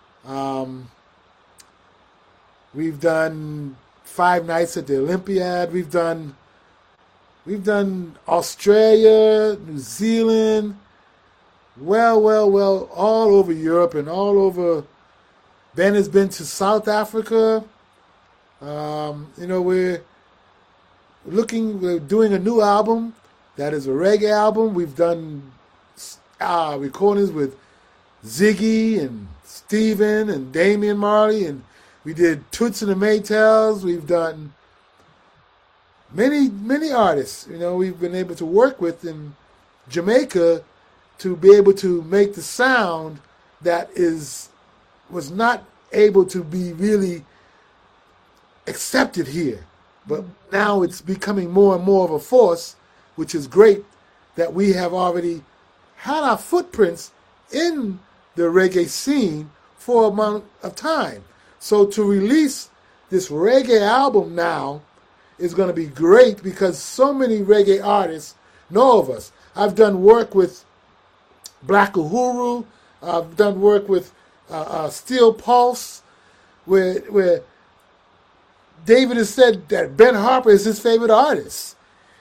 We've done 5 nights at the Olympiad. We've done Australia, New Zealand, well, all over Europe and all over. Ben has been to South Africa. You know, we're doing a new album. That is a reggae album. We've done recordings with Ziggy and Steven and Damian Marley, and we did Toots and the Maytals. We've done many artists, we've been able to work with in Jamaica to be able to make the sound that was not able to be really accepted here. But now it's becoming more and more of a force, which is great that we have already had our footprints in the reggae scene for a amount of time. So to release this reggae album now is going to be great because so many reggae artists know of us. I've done work with Black Uhuru. I've done work with Steel Pulse, where David has said that Ben Harper is his favorite artist.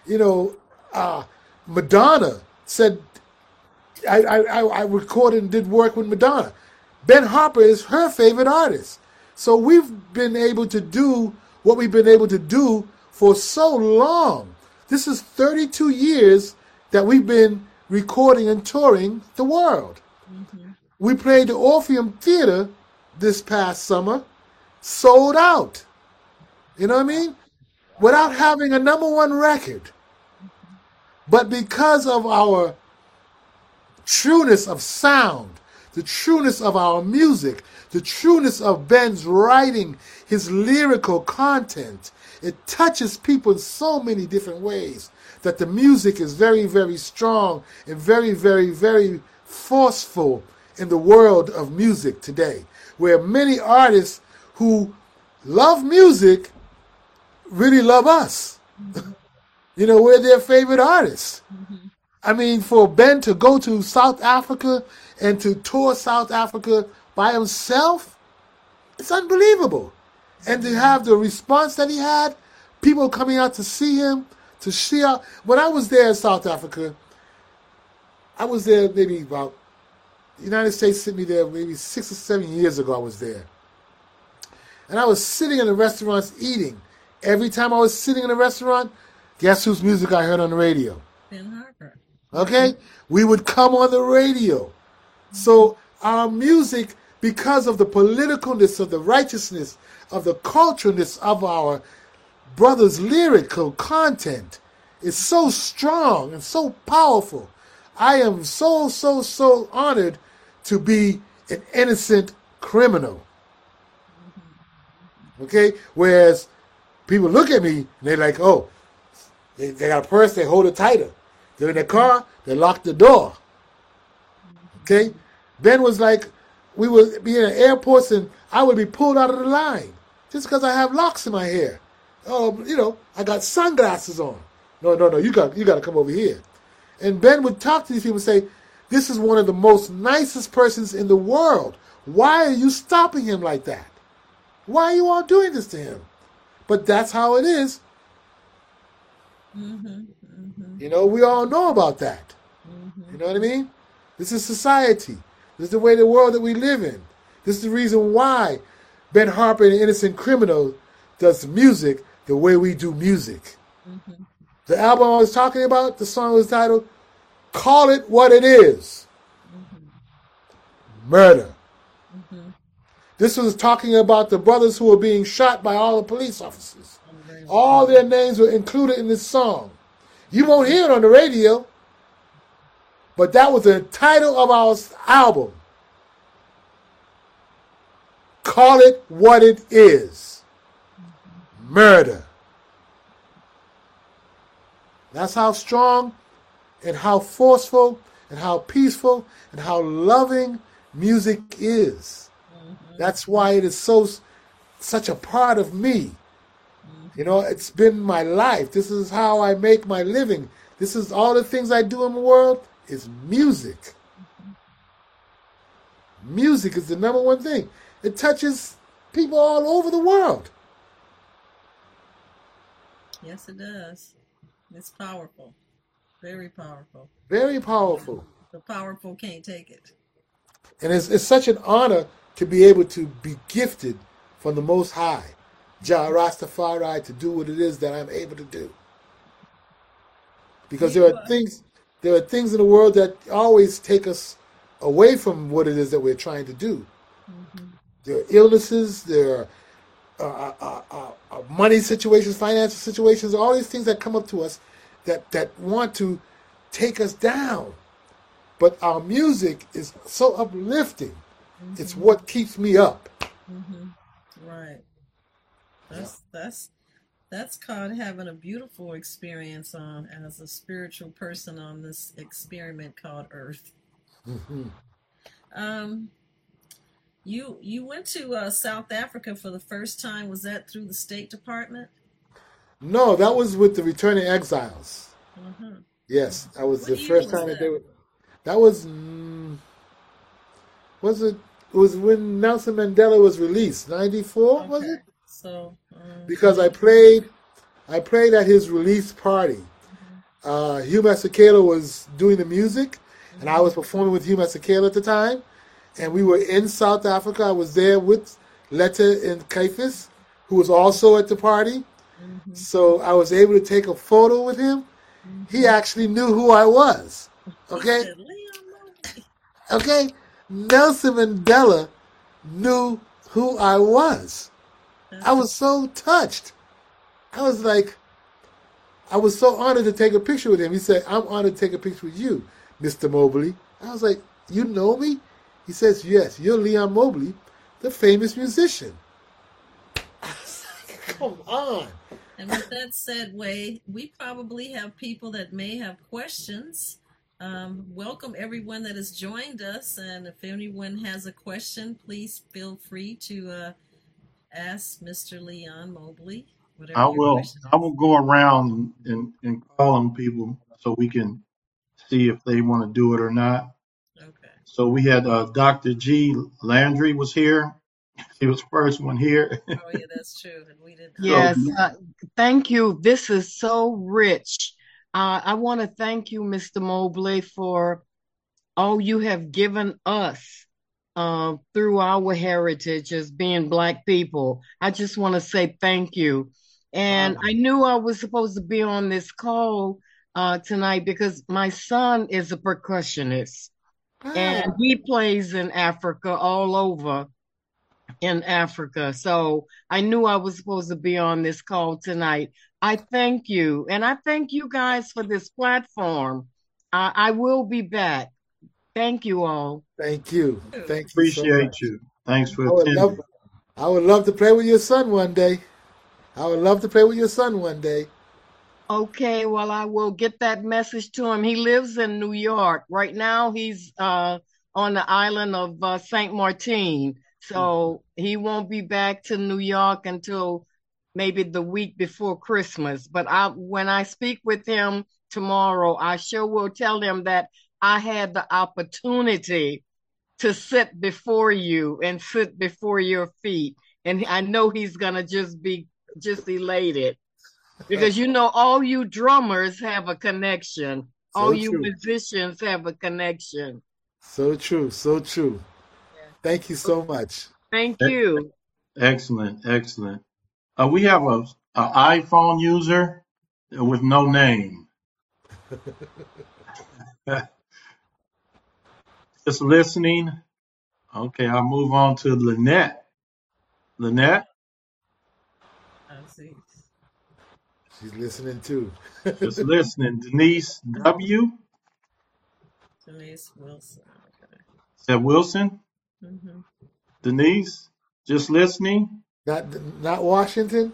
Madonna said, I recorded and did work with Madonna. Ben Harper is her favorite artist. So we've been able to do what we've been able to do for so long. This is 32 years that we've been recording and touring the world. Mm-hmm. We played the Orpheum Theater this past summer, sold out. You know what I mean? Without having a number one record. But because of our trueness of sound, the trueness of our music, the trueness of Ben's writing, his lyrical content, it touches people in so many different ways that the music is very, very strong and very, very, very forceful in the world of music today, where many artists who love music really love us. Mm-hmm. We're their favorite artists. Mm-hmm. I mean, for Ben to go to South Africa and to tour South Africa by himself, it's unbelievable. And to have the response that he had, people coming out to see him, to share. When I was there in South Africa, I was there maybe about, the United States sent me there maybe 6 or 7 years ago I was there. And I was sitting in the restaurants eating. Every time I was sitting in a restaurant, guess whose music I heard on the radio? Ben Harper. Okay? We would come on the radio. So our music, because of the politicalness, of the righteousness, of the culturalness of our brothers' lyrical content, is so strong and so powerful. I am so honored to be an innocent criminal. Okay? Whereas people look at me and they're like, oh, they got a purse, they hold it tighter. They're in the car, they lock the door. Okay? Ben was like, we would be in airports and I would be pulled out of the line just because I have locks in my hair. I got sunglasses on. No, you got to come over here. And Ben would talk to these people and say, this is one of the most nicest persons in the world. Why are you stopping him like that? Why are you all doing this to him? But that's how it is. Mm-hmm, mm-hmm. We all know about that. Mm-hmm. You know what I mean? This is society. This is the way the world that we live in. This is the reason why Ben Harper and Innocent Criminal does music the way we do music. Mm-hmm. The album I was talking about, the song was titled Call It What It Is. Mm-hmm. Murder. Mm-hmm. This was talking about the brothers who were being shot by all the police officers. All their names were included in this song. You won't hear it on the radio, but that was the title of our album. Call It What It Is. Murder. That's how strong and how forceful and how peaceful and how loving music is. Mm-hmm. That's why it is such a part of me. It's been my life. This is how I make my living. This is all the things I do in the world is music. Mm-hmm. Music is the number one thing. It touches people all over the world. Yes, it does. It's powerful. Very powerful. Very powerful. The powerful can't take it. And it's such an honor to be able to be gifted from the Most High, Jah Rastafari, to do what it is that I'm able to do. because there are things in the world that always take us away from what it is that we're trying to do. Mm-hmm. There are illnesses, there are money situations, financial situations, all these things that come up to us that want to take us down. But our music is so uplifting. Mm-hmm. It's what keeps me up. Mm-hmm. Right. That's called having a beautiful experience as a spiritual person on this experiment called Earth. Mm-hmm. You went to South Africa for the first time. Was that through the State Department? No, that was with the Returning Exiles. Mm-hmm. Yes, that was the first time that they were. That was it? It was when Nelson Mandela was released, 94, was it? So because I played at his release party. Mm-hmm. Hugh Masekela was doing the music, mm-hmm. and I was performing with Hugh Masekela at the time. And we were in South Africa. I was there with Letta and Kaifis, who was also at the party. Mm-hmm. So I was able to take a photo with him. Mm-hmm. He actually knew who I was. Okay? Okay? Nelson Mandela knew who I was. I was so touched. I was so honored to take a picture with him. He said, "I'm honored to take a picture with you, Mr. Mobley." I was like, "You know me?" He says, "Yes, you're Leon Mobley, the famous musician." I was like, come on. And with that said, Wade, we probably have people that may have questions. Welcome everyone that has joined us. And if anyone has a question, please feel free to ask Mr. Leon Mobley. I will go around and call on people so we can see if they want to do it or not. Okay. So we had Dr. G. Landry was here. He was the first one here. Oh, yeah, that's true. And we didn't. Yes, thank you. This is so rich. I want to thank you, Mr. Mobley, for all you have given us through our heritage as being Black people. I just want to say thank you. And I knew I was supposed to be on this call tonight because my son is a percussionist. And he plays in Africa, all over in Africa. So I knew I was supposed to be on this call tonight. I thank you. And I thank you guys for this platform. I will be back. Thank you all. Thank you. Thank you. Appreciate you. Thanks for attending. I would love to play with your son one day. Okay, well, I will get that message to him. He lives in New York. Right now, he's on the island of St. Martin. So he won't be back to New York until maybe the week before Christmas. But when I speak with him tomorrow, I sure will tell him that I had the opportunity to sit before you and sit before your feet. And I know he's going to just be elated. Because, all you drummers have a connection. All you musicians have a connection. So true. So true. Yeah. Thank you so much. Thank you. Excellent. Excellent. We have an iPhone user with no name. Just listening. Okay, I'll move on to Lynette. Lynette? I see. She's listening too. Just listening. Denise W. Denise Wilson. Okay. Is that Wilson? Mm-hmm. Denise, just listening. Not Washington.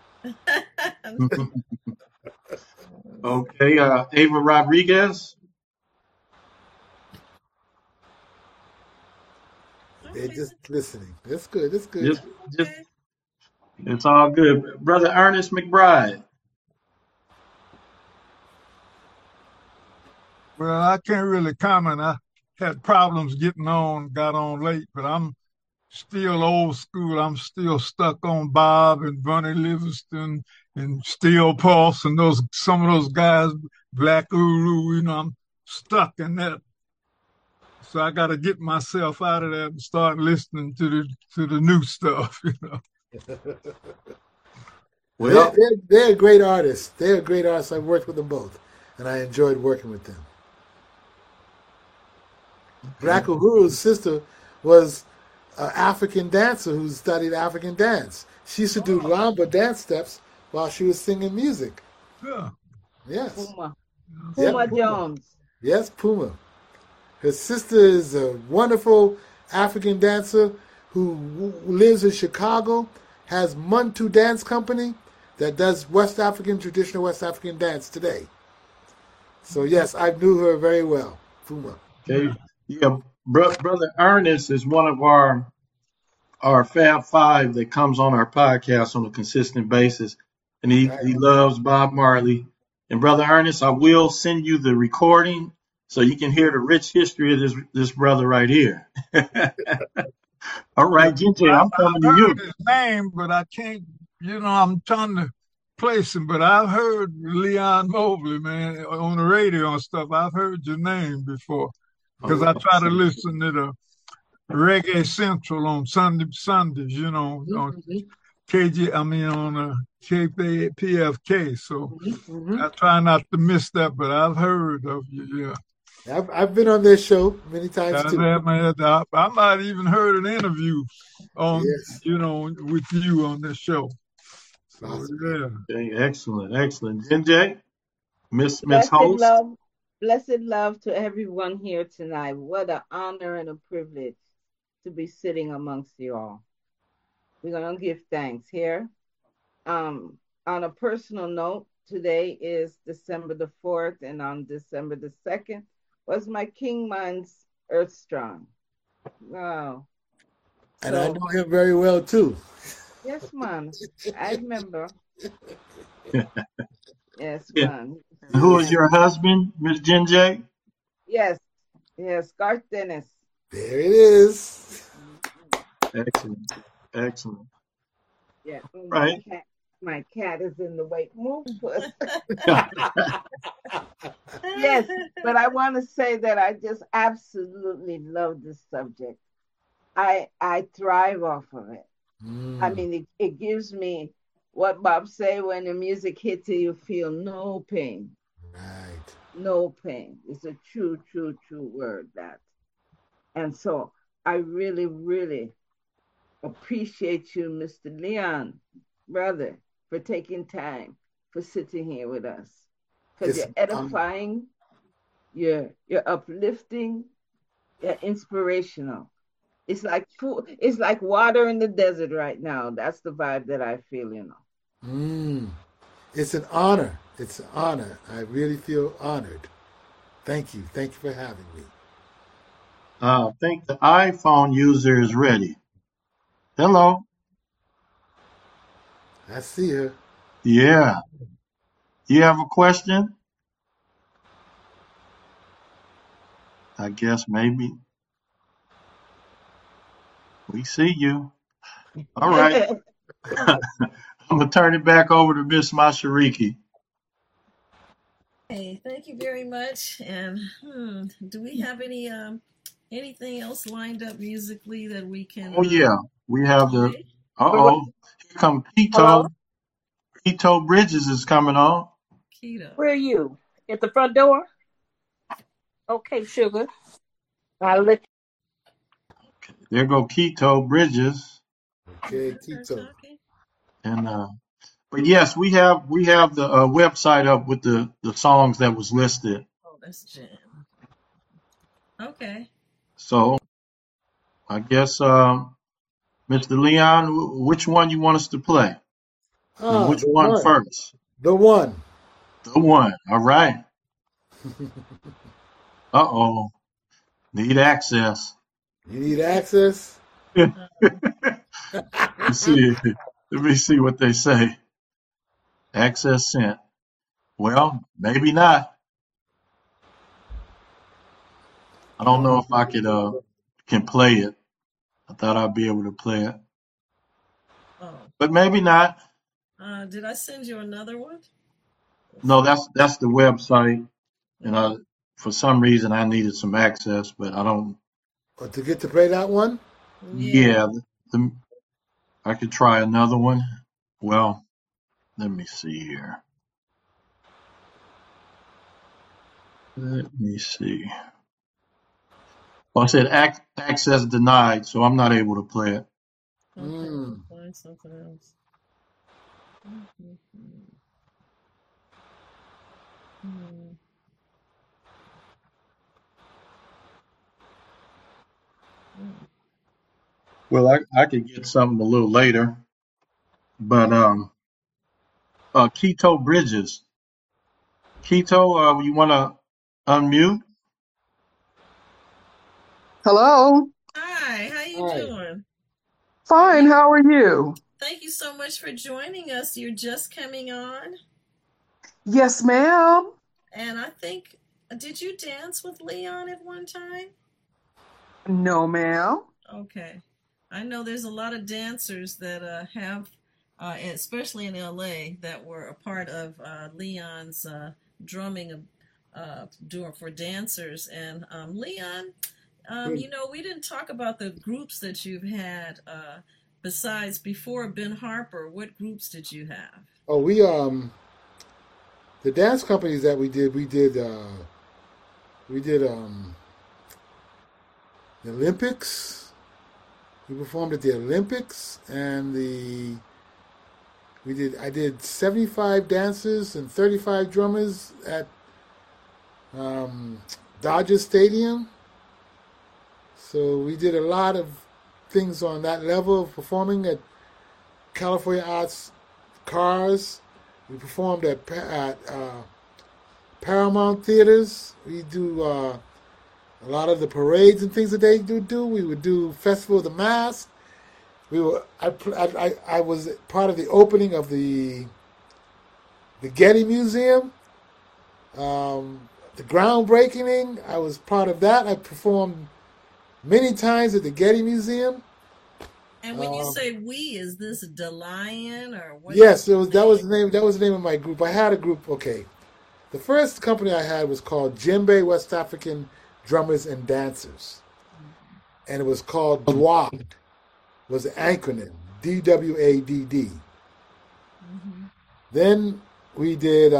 Okay. Ava Rodriguez. They're just listening. That's good. That's good. Just, it's all good. Brother Ernest McBride. Well, I can't really comment. I had problems got on late, but I'm still old school. I'm still stuck on Bob and Bunny Livingston and Steel Pulse and some of those guys, Black Uru, I'm stuck in that. So I got to get myself out of that and start listening to the new stuff, Well, they're great artists. They're great artists. I've worked with them both. and I enjoyed working with them. Black Uhuru's sister was an African dancer who studied African dance. She used to do Lamba dance steps while she was singing music. Yeah. Yes. Puma. Yep, Puma Jones. Yes, Puma. Her sister is a wonderful African dancer who lives in Chicago, has Muntu Dance Company that does traditional West African dance today. So yes, I knew her very well, Puma. Okay. Yeah, Brother Ernest is one of our Fab Five that comes on our podcast on a consistent basis, and he loves Bob Marley. And Brother Ernest, I will send you the recording so you can hear the rich history of this brother right here. All right, Ginger, I'm coming to you. I've heard his name, but I can't, I'm trying to place him, but I've heard Leon Mobley, man, on the radio and stuff. I've heard your name before because I try to listen to the Reggae Central on Sundays, on KPFK. So I try not to miss that, but I've heard of you, yeah. I've been on their show many times too. I might even heard an interview on, with you on this show. So, awesome. Yeah. Okay, excellent. Ginger, Miss Blessed Host. Blessed love to everyone here tonight. What an honor and a privilege to be sitting amongst you all. We're going to give thanks here. On a personal note, today is December the 4th, and on December the 2nd was my King Man's Earth Strong. Wow. And I know him very well, too. Yes, man. I remember. Yes, Yeah. man. Who is your husband, Miss Ginger? Yes, Garth Dennis. There it is. Excellent. Yeah. Right. My cat is in the way. Move, puss. Yes, but I want to say that I just absolutely love this subject. I thrive off of it. I mean, it gives me what Bob say, when the music hits you feel no pain. Right. No pain. It's a true word, that. And so I really, really appreciate you, Mr. Leon, brother, for taking time, for sitting here with us. Because you're edifying, you're uplifting, you're inspirational. It's like food, it's like water in the desert right now. That's the vibe that I feel, It's an honor. It's an honor. I really feel honored. Thank you. Thank you for having me. I think the iPhone user is ready. Hello. I see her. Yeah. You have a question? I guess maybe. We see you. All right. I'm going to turn it back over to Miss Mashariki. Hey, thank you very much. And do we have anything else lined up musically that we can? Oh, yeah. We have the, play? Here come Keto. Hello? Keto Bridges is coming on. Keto. Where are you? At the front door? Okay, sugar. I'll let you. Okay, there go Keto Bridges. Okay, Keto. And but yes, we have the website up with the songs that was listed. Oh, that's jam. Okay. So I guess Mr. Leon, which one you want us to play? And which one first? The one. The one. All right. Uh-oh. Need access. You need access? Let me see what they say. Access sent. Well, maybe not. I don't know if I can play it. I thought I'd be able to play it. Oh. But maybe not. Did I send you another one? No, that's the website. And for some reason I needed some access, but I don't. Or to get to play that one? Yeah. I could try another one. Well, let me see here. Let me see. Well, I said access denied, so I'm not able to play it. Okay, Mm. find something else. Well, I could get something a little later, but Keto Bridges. Keto, you want to unmute? Hello. Hi, how you Hi. doing? Fine. How are you? Thank you so much for joining us. You're just coming on, Yes, ma'am. and I think, did you dance with Leon at one time? No, ma'am. Okay. I know there's a lot of dancers that have, especially in LA, that were a part of Leon's drumming for dancers. And Leon, Good. we didn't talk about the groups that you've had besides before Ben Harper. What groups did you have? Oh, the dance companies that we did the Olympics. We performed at the Olympics, and I did 75 dancers and 35 drummers at Dodger Stadium. So we did a lot of things on that level of performing at California Arts Cars. We performed at Paramount Theaters. We do a lot of the parades and things that they do. We would do Festival of the Mask. I was part of the opening of the Getty Museum. The groundbreaking, I was part of that. I performed many times at the Getty Museum. And when you say we, is this DeLion or what? Yes, that was the name. That was the name of my group. I had a group. Okay, the first company I had was called Djembe West African Drummers and Dancers, and it was called DWAD. Was the acronym DWADD. Then we did.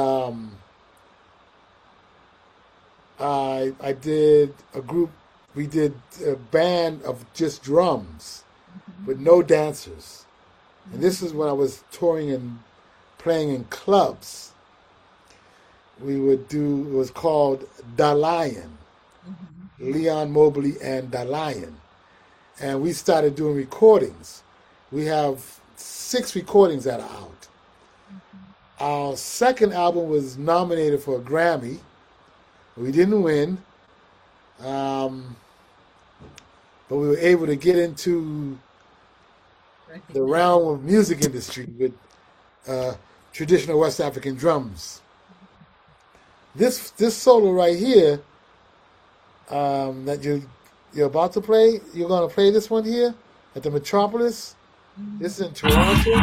I did a group. We did a band of just drums with no dancers. And this is when I was touring and playing in clubs. We would do, it was called Da Lion, Leon Mobley and Da Lion. And we started doing recordings. We have 6 recordings that are out. Our second album was nominated for a Grammy. We didn't win. But we were able to get into the realm of music industry with traditional West African drums. This solo right here that you're about to play, you're going to play this one here at the Metropolis. This is in Toronto.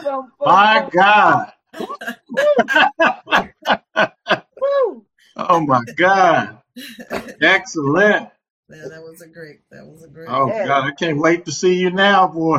My God. Oh my God. Excellent. Yeah, that was a great. Oh God, I can't wait to see you now, boy.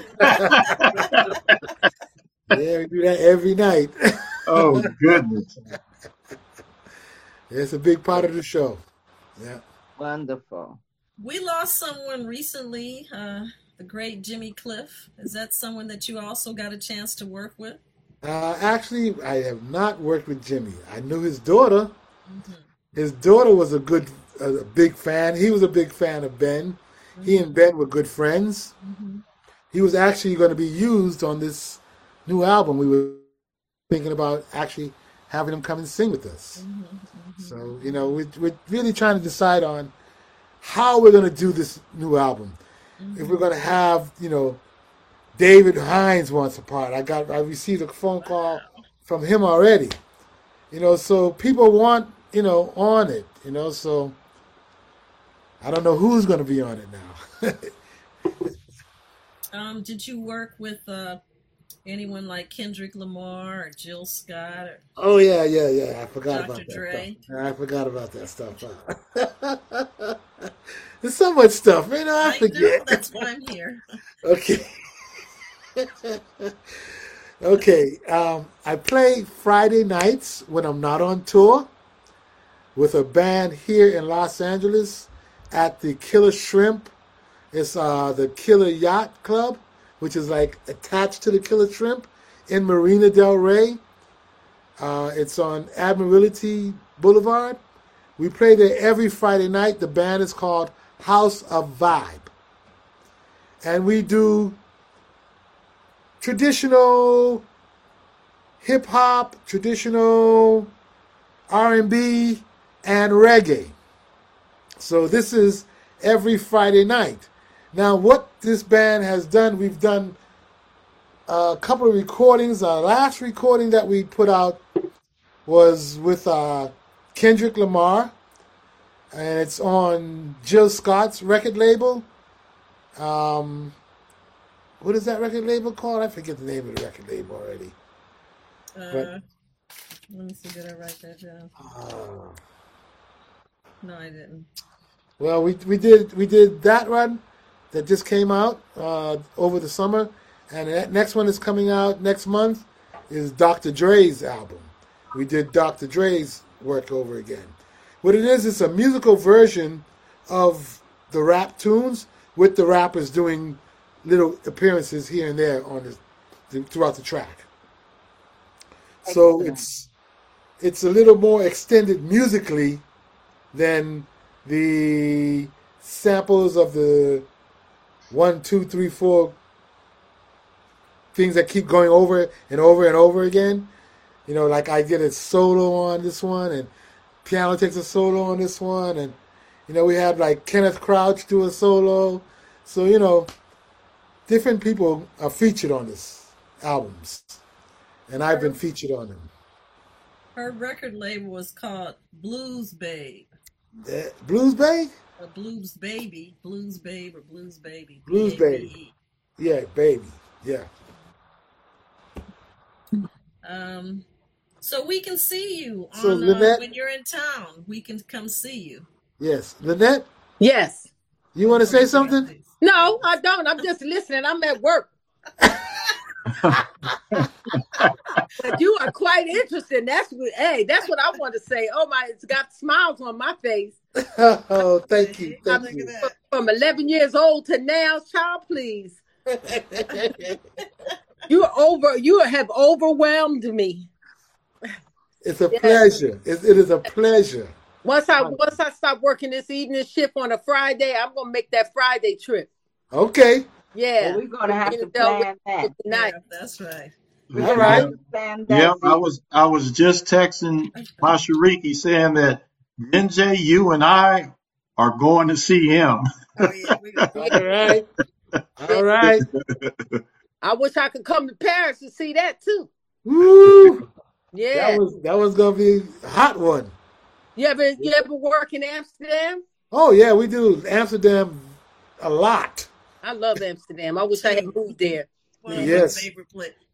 Yeah, we do that every night. Oh goodness. It's a big part of the show. Yeah. Wonderful. We lost someone recently, the great Jimmy Cliff. Is that someone that you also got a chance to work with? Actually, I have not worked with Jimmy. I knew his daughter. Mm-hmm. His daughter was a big fan. He was a big fan of Ben. Mm-hmm. He and Ben were good friends. Mm-hmm. He was actually going to be used on this new album. We were thinking about actually having him come and sing with us. Mm-hmm. Mm-hmm. So, we're really trying to decide on how we're going to do this new album. Mm-hmm. If we're going to have, David Hines wants a part. I received a phone call from him already. So people want, on it, so I don't know who's going to be on it now. Did you work with anyone like Kendrick Lamar or Jill Scott? Or oh, yeah. I forgot about that Dre? Stuff. I forgot about that stuff. There's so much stuff, I forget. Know, that's why I'm here. Okay. Okay. I play Friday nights when I'm not on tour with a band here in Los Angeles at the Killer Shrimp. It's the Killer Yacht Club, which is like attached to the Killer Shrimp in Marina del Rey. It's on Admiralty Boulevard. We play there every Friday night. The band is called House of Vibe. And we do traditional hip-hop, traditional R&B, and reggae. So this is every Friday night. Now, what this band has done, we've done a couple of recordings. Our last recording that we put out was with Kendrick Lamar, and it's on Jill Scott's record label. What is that record label called? I forget the name of the record label already. Let me see, did I write that down? No, I didn't. Well, we did that one that just came out over the summer, and that next one is coming out next month is Dr. Dre's album. We did Dr. Dre's work over again. What it is, it's a musical version of the rap tunes with the rappers doing little appearances here and there on throughout the track. So it's a little more extended musically than the samples of the 1, 2, 3, 4 things that keep going over and over and over again. Like I get a solo on this one, and piano takes a solo on this one, and we had like Kenneth Crouch do a solo. So different people are featured on this albums, and I've been featured on them. Her record label was called Blues Babe. Blues Babe? Or Blues Baby. Blues Babe or Blues Baby. Blues Baby. Yeah, baby. Yeah. So we can see you So on Lynette, when you're in town. We can come see you. yes. Lynette, Yes. you want to say something? No, I don't. I'm just listening. I'm at work. But you are quite interesting. That's what I want to say. Oh my, it's got smiles on my face. Oh, thank you. Thank you. From 11 years old to now, child, please. You have overwhelmed me. It's a pleasure. It is a pleasure. Once I stop working this evening shift on a Friday, I'm gonna make that Friday trip. Okay. Yeah. Well, we're gonna have to plan that. Yeah, that's right. All right. Yeah, I was just texting Mashariki saying that NJ, you and I are going to see him. Oh, yeah, All right. All right. I wish I could come to Paris to see that too. Woo! Yeah. That was gonna be a hot one. You ever work in Amsterdam? Oh yeah, we do Amsterdam a lot. I love Amsterdam. I wish I had moved there. One of Yes. my favorite places.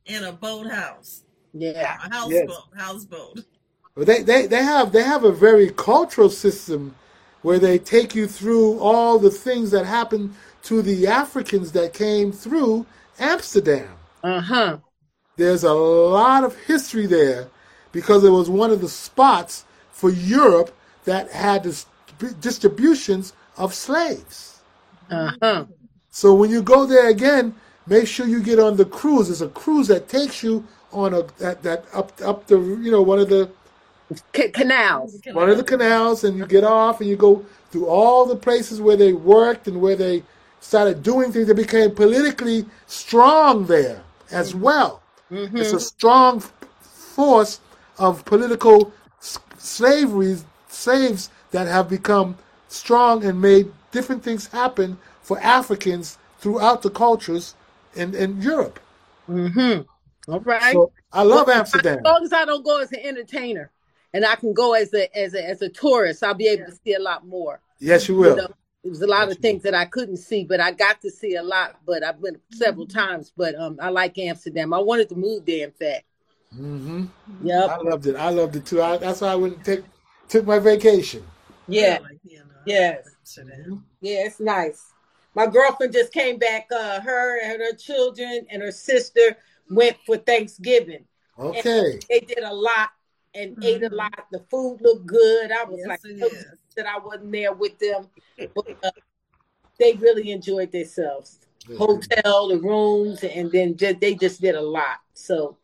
in a boathouse. Yeah. A Yes. houseboat. But they have a very cultural system where they take you through all the things that happened to the Africans that came through Amsterdam. Uh-huh. There's a lot of history there because it was one of the spots for Europe that had distributions of slaves. Uh-huh. So when you go there again, make sure you get on the cruise. There's a cruise that takes you on that up the one of the Canals. canals, and you get off and you go through all the places where they worked and where they started doing things. They became politically strong there as well. Mm-hmm. It's a strong force of political slaves that have become strong and made different things happen for Africans throughout the cultures in Europe. Mm-hmm. All right. So I love Amsterdam. As long as I don't go as an entertainer, and I can go as a tourist, I'll be able to see a lot more. Yes, you will. There was a lot of things that I couldn't see, but I got to see a lot. But I've been several times. But I like Amsterdam. I wanted to move there, in fact. Mm-hmm. Yep. I loved it too. That's why I went and took my vacation. Yeah. Yes. Yeah, it's nice. My girlfriend just came back. Her and her children and her sister went for Thanksgiving. Okay. And they did a lot and ate a lot. The food looked good. I was that I wasn't there with them, but they really enjoyed themselves. Hotel, the rooms, and then they just did a lot. So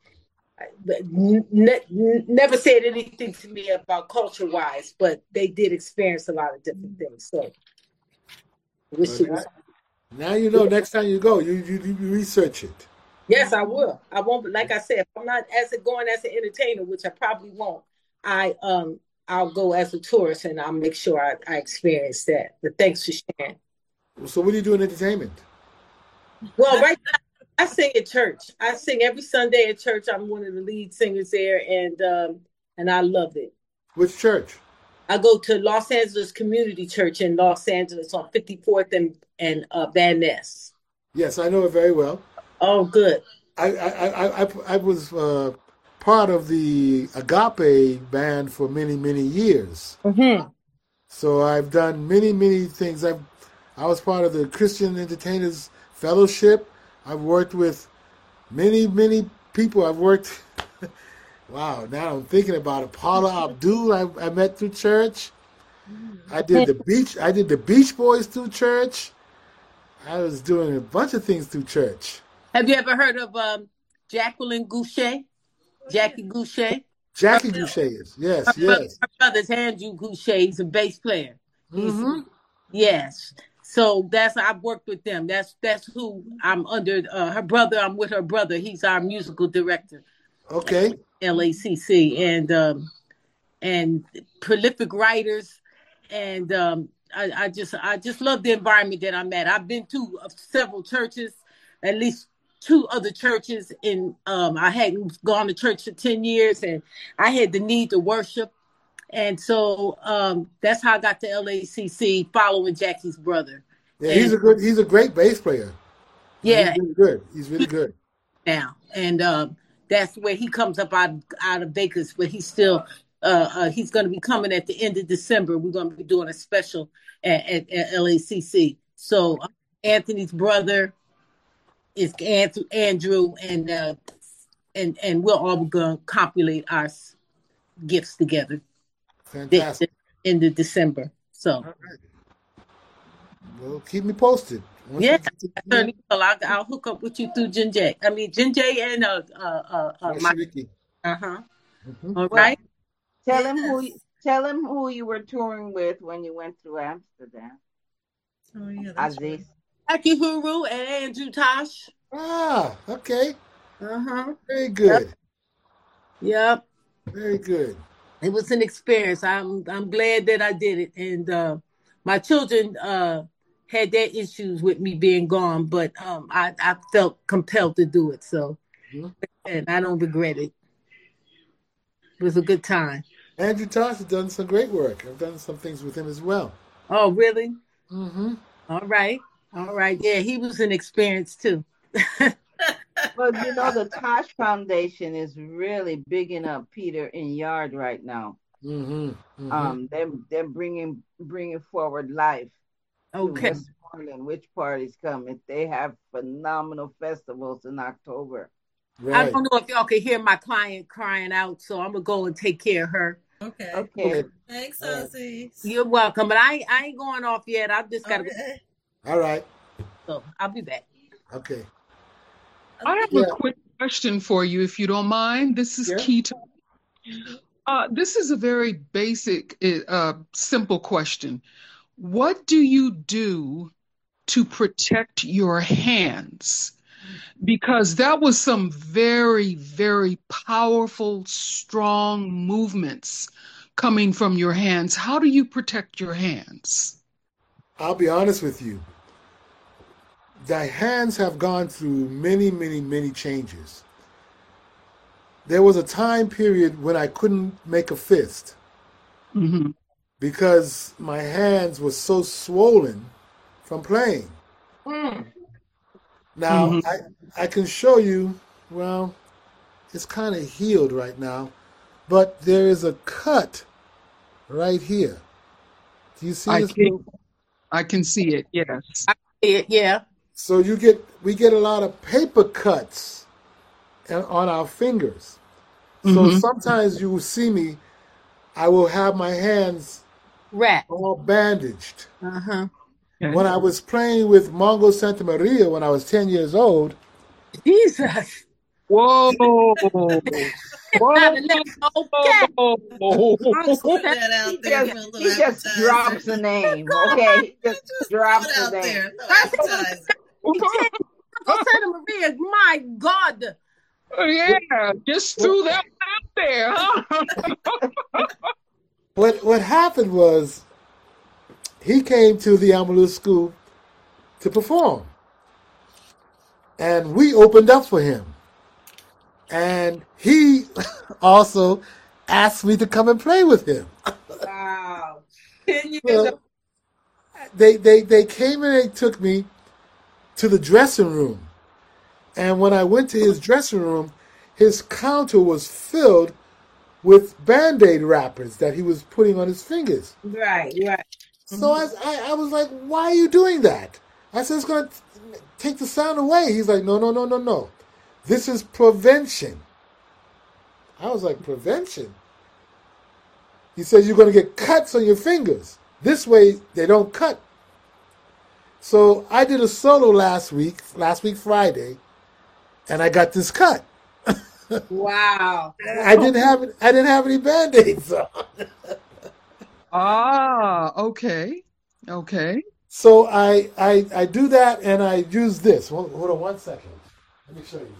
never said anything to me about culture-wise, but they did experience a lot of different things. So now you know. Next time you go, you research it. Yes, I will. I won't. Like I said, if I'm not going as an entertainer, which I probably won't, I'll go as a tourist and I'll make sure I experience that. But thanks for sharing. So what do you do in entertainment? Well, right now, I sing at church. I sing every Sunday at church. I'm one of the lead singers there, and I love it. Which church? I go to Los Angeles Community Church in Los Angeles on 54th and Van Ness. Yes, I know it very well. Oh, good. I was part of the Agape band for many, many years. Mm-hmm. So I've done many, many things. I was part of the Christian Entertainers Fellowship. I've worked with many, many people. I've worked. Wow! Now I'm thinking about it. Paula Abdul. I met through church. I did the Beach Boys through church. I was doing a bunch of things through church. Have you ever heard of Jacqueline Goucher? Jackie Goucher? Jackie Goucher is. Yes. Her brother's Andrew Goucher. He's a bass player. Mm-hmm. Yes. So I've worked with them. That's who I'm under. Her brother, I'm with her brother. He's our musical director. Okay. LACC and prolific writers, and I just love the environment that I'm at. I've been to several churches, at least 2 other churches. I hadn't gone to church for 10 years, and I had the need to worship. And so that's how I got to LACC, following Jackie's brother. Yeah, he's a great bass player. Yeah, he's really good. He's really good now, and that's where he comes up out of Vegas. But he's still he's going to be coming at the end of December. We're going to be doing a special at LACC. So Anthony's brother is Andrew, and we're all going to compilate our gifts together. Fantastic. End of December. So, all right. Well, keep me posted. I'll hook up with you through Jinjay. I mean, Jinjay and Mashariki. Mm-hmm. All right. Tell him who you were touring with when you went through Amsterdam. Oh yeah, that's Aziz. Aki Huru and Andrew Tosh. Ah, okay. Uh-huh. Very good. Yep. Very good. It was an experience. I'm glad that I did it. And my children had their issues with me being gone, but I felt compelled to do it. So, and I don't regret it. It was a good time. Andrew Tosh has done some great work. I've done some things with him as well. Oh, really? Mm-hmm. All right. Yeah, he was an experience too. Well, you know, the Tosh Foundation is really bigging up Peter in Yard right now. They're bringing forward life to Okay. Westmoreland. Which parties come? They have phenomenal festivals in October. I Right. don't know if y'all can hear my client crying out, so I'm gonna go and take care of her. Okay. Okay. Thanks, All right. Ozzy. You're welcome, but I ain't going off yet. I've just gotta go. Okay. All right. So I'll be back. Okay. I have Yeah. a quick question for you, if you don't mind. This is Sure. Keita. This is a very basic, simple question. What do you do to protect your hands? Because that was some very, very powerful, strong movements coming from your hands. How do you protect your hands? I'll be honest with you. The hands have gone through many, many, many changes. There was a time period when I couldn't make a fist Mm-hmm. because my hands were so swollen from playing. Now, Mm-hmm. I can show you, well, it's kind of healed right now, but there is a cut right here. Do you see I this? can, I can see it, yes. Yeah. So we get a lot of paper cuts on our fingers. So Mm-hmm. sometimes you will see me, I will have my hands Rat. all bandaged. Uh-huh. Okay. When I was playing with Mongo Santa Maria when I was 10 years old, Jesus. Whoa. Not to let go. Okay. Whoa. Just put that out He there just, for a little he just drops appetizer. the name, okay? He just Just drops put it the out name. there. No I said, appetizer. Go Santa Maria. My God. Yeah, just threw that out there, huh? what happened was he came to the Amalu School to perform. And we opened up for him. And he also asked me to come and play with him. Wow. 10 years So old. they came and they took me to the dressing room. And when I went to his dressing room, his counter was filled with Band-Aid wrappers that he was putting on his fingers. Right. So I was like, why are you doing that? I said, it's going to take the sound away. He's like, no. This is prevention. I was like, prevention? He said, you're going to get cuts on your fingers. This way, they don't cut. So I did a solo last week Friday, and I got this cut. Wow. I didn't have any Band-Aids on. Okay. So I do that, and I use this. Hold on 1 second. Let me show you.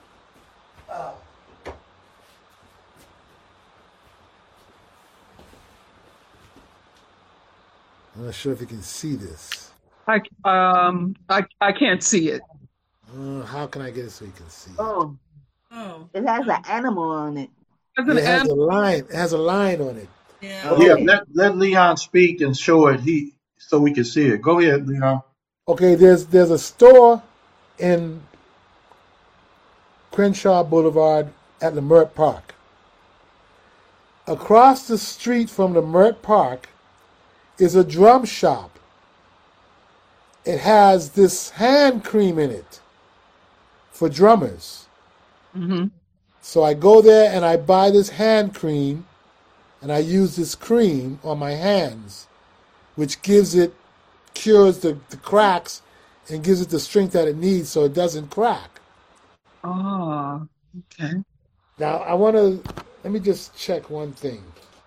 I'm not sure if you can see this. I can't see it. How can I get it so you can see it? Oh, Oh, it has an animal on it. As It an has a animal, line. It has a line on it. yeah. Yeah, Okay. let Leon speak and show it so we can see it. Go ahead, Leon. Okay, there's a store in Crenshaw Boulevard at Leimert Park. Across the street from Leimert Park is a drum shop. It has this hand cream in it for drummers. mm-hmm. So I go there and I buy this hand cream, and I use this cream on my hands, which cures the cracks and gives it the strength that it needs so it doesn't crack. Okay. Now, let me just check one thing.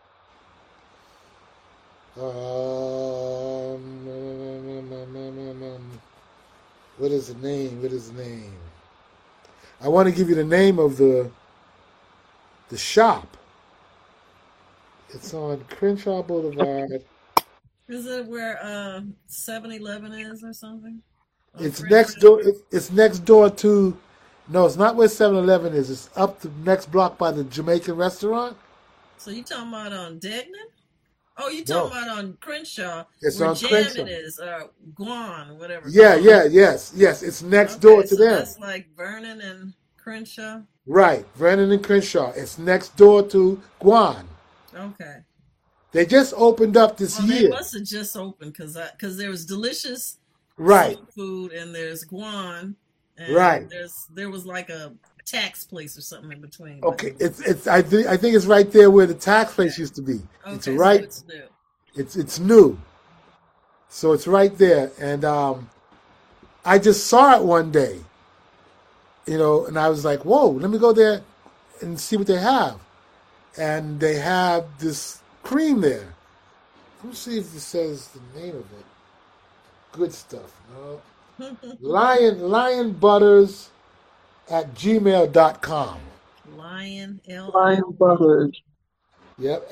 What is the name? I want to give you the name of the shop. It's on Crenshaw Boulevard. Is it where 7-Eleven is or something? Or It's French next fries? door. It's next door to. No, it's not where 7-Eleven is. It's up the next block by the Jamaican restaurant. So you talking about on Degnan? Oh, you No, talking about on Crenshaw, it's where on Jam Crenshaw. it is, Guan, whatever, Yeah, Guan. yes. It's next door Okay, to so them. that's like Vernon and Crenshaw. Right, Vernon and Crenshaw. It's next door to Guan. Okay. They just opened up this Well, they year. must have just opened because there was Delicious Right, Soul Food and there's Guan and right. there was like a tax place or something in between. But Okay, it's I think it's right there where the tax place used to be. It's okay, right. so it's new. It's new, so it's right there. And I just saw it one day, and I was like, "Whoa, let me go there and see what they have." And they have this cream there. Let me see if it says the name of it. Good stuff. No. Lion Butters at gmail.com. Lion Lion Butters. Yep.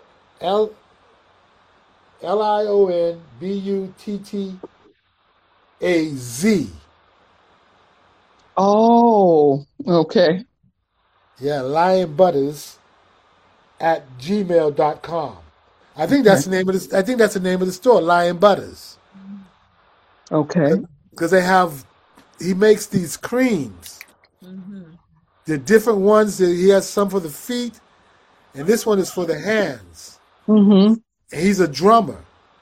LionButtaz. Oh, okay. Yeah, Lion Butters at gmail.com. I think that's the name of this. I think that's the name of the store, Lion Butters. Okay. Because he makes these creams. Mm-hmm. The different ones. He has some for the feet, and this one is for the hands. Mm-hmm. He's a drummer,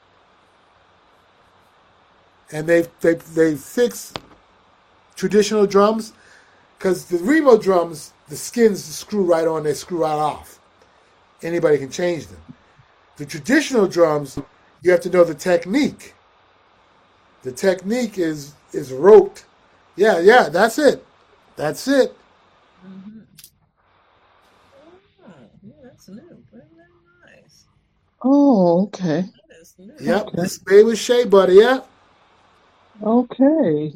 and they fix traditional drums because the Remo drums, the skins screw right on, they screw right off. Anybody can change them. The traditional drums, you have to know the technique. The technique is roped. Yeah, that's it. That's it. Mm-hmm. Oh, yeah, that's new. Very nice. Oh, okay. That is new. Yep, Okay. it's made with shea butter, yeah. Okay.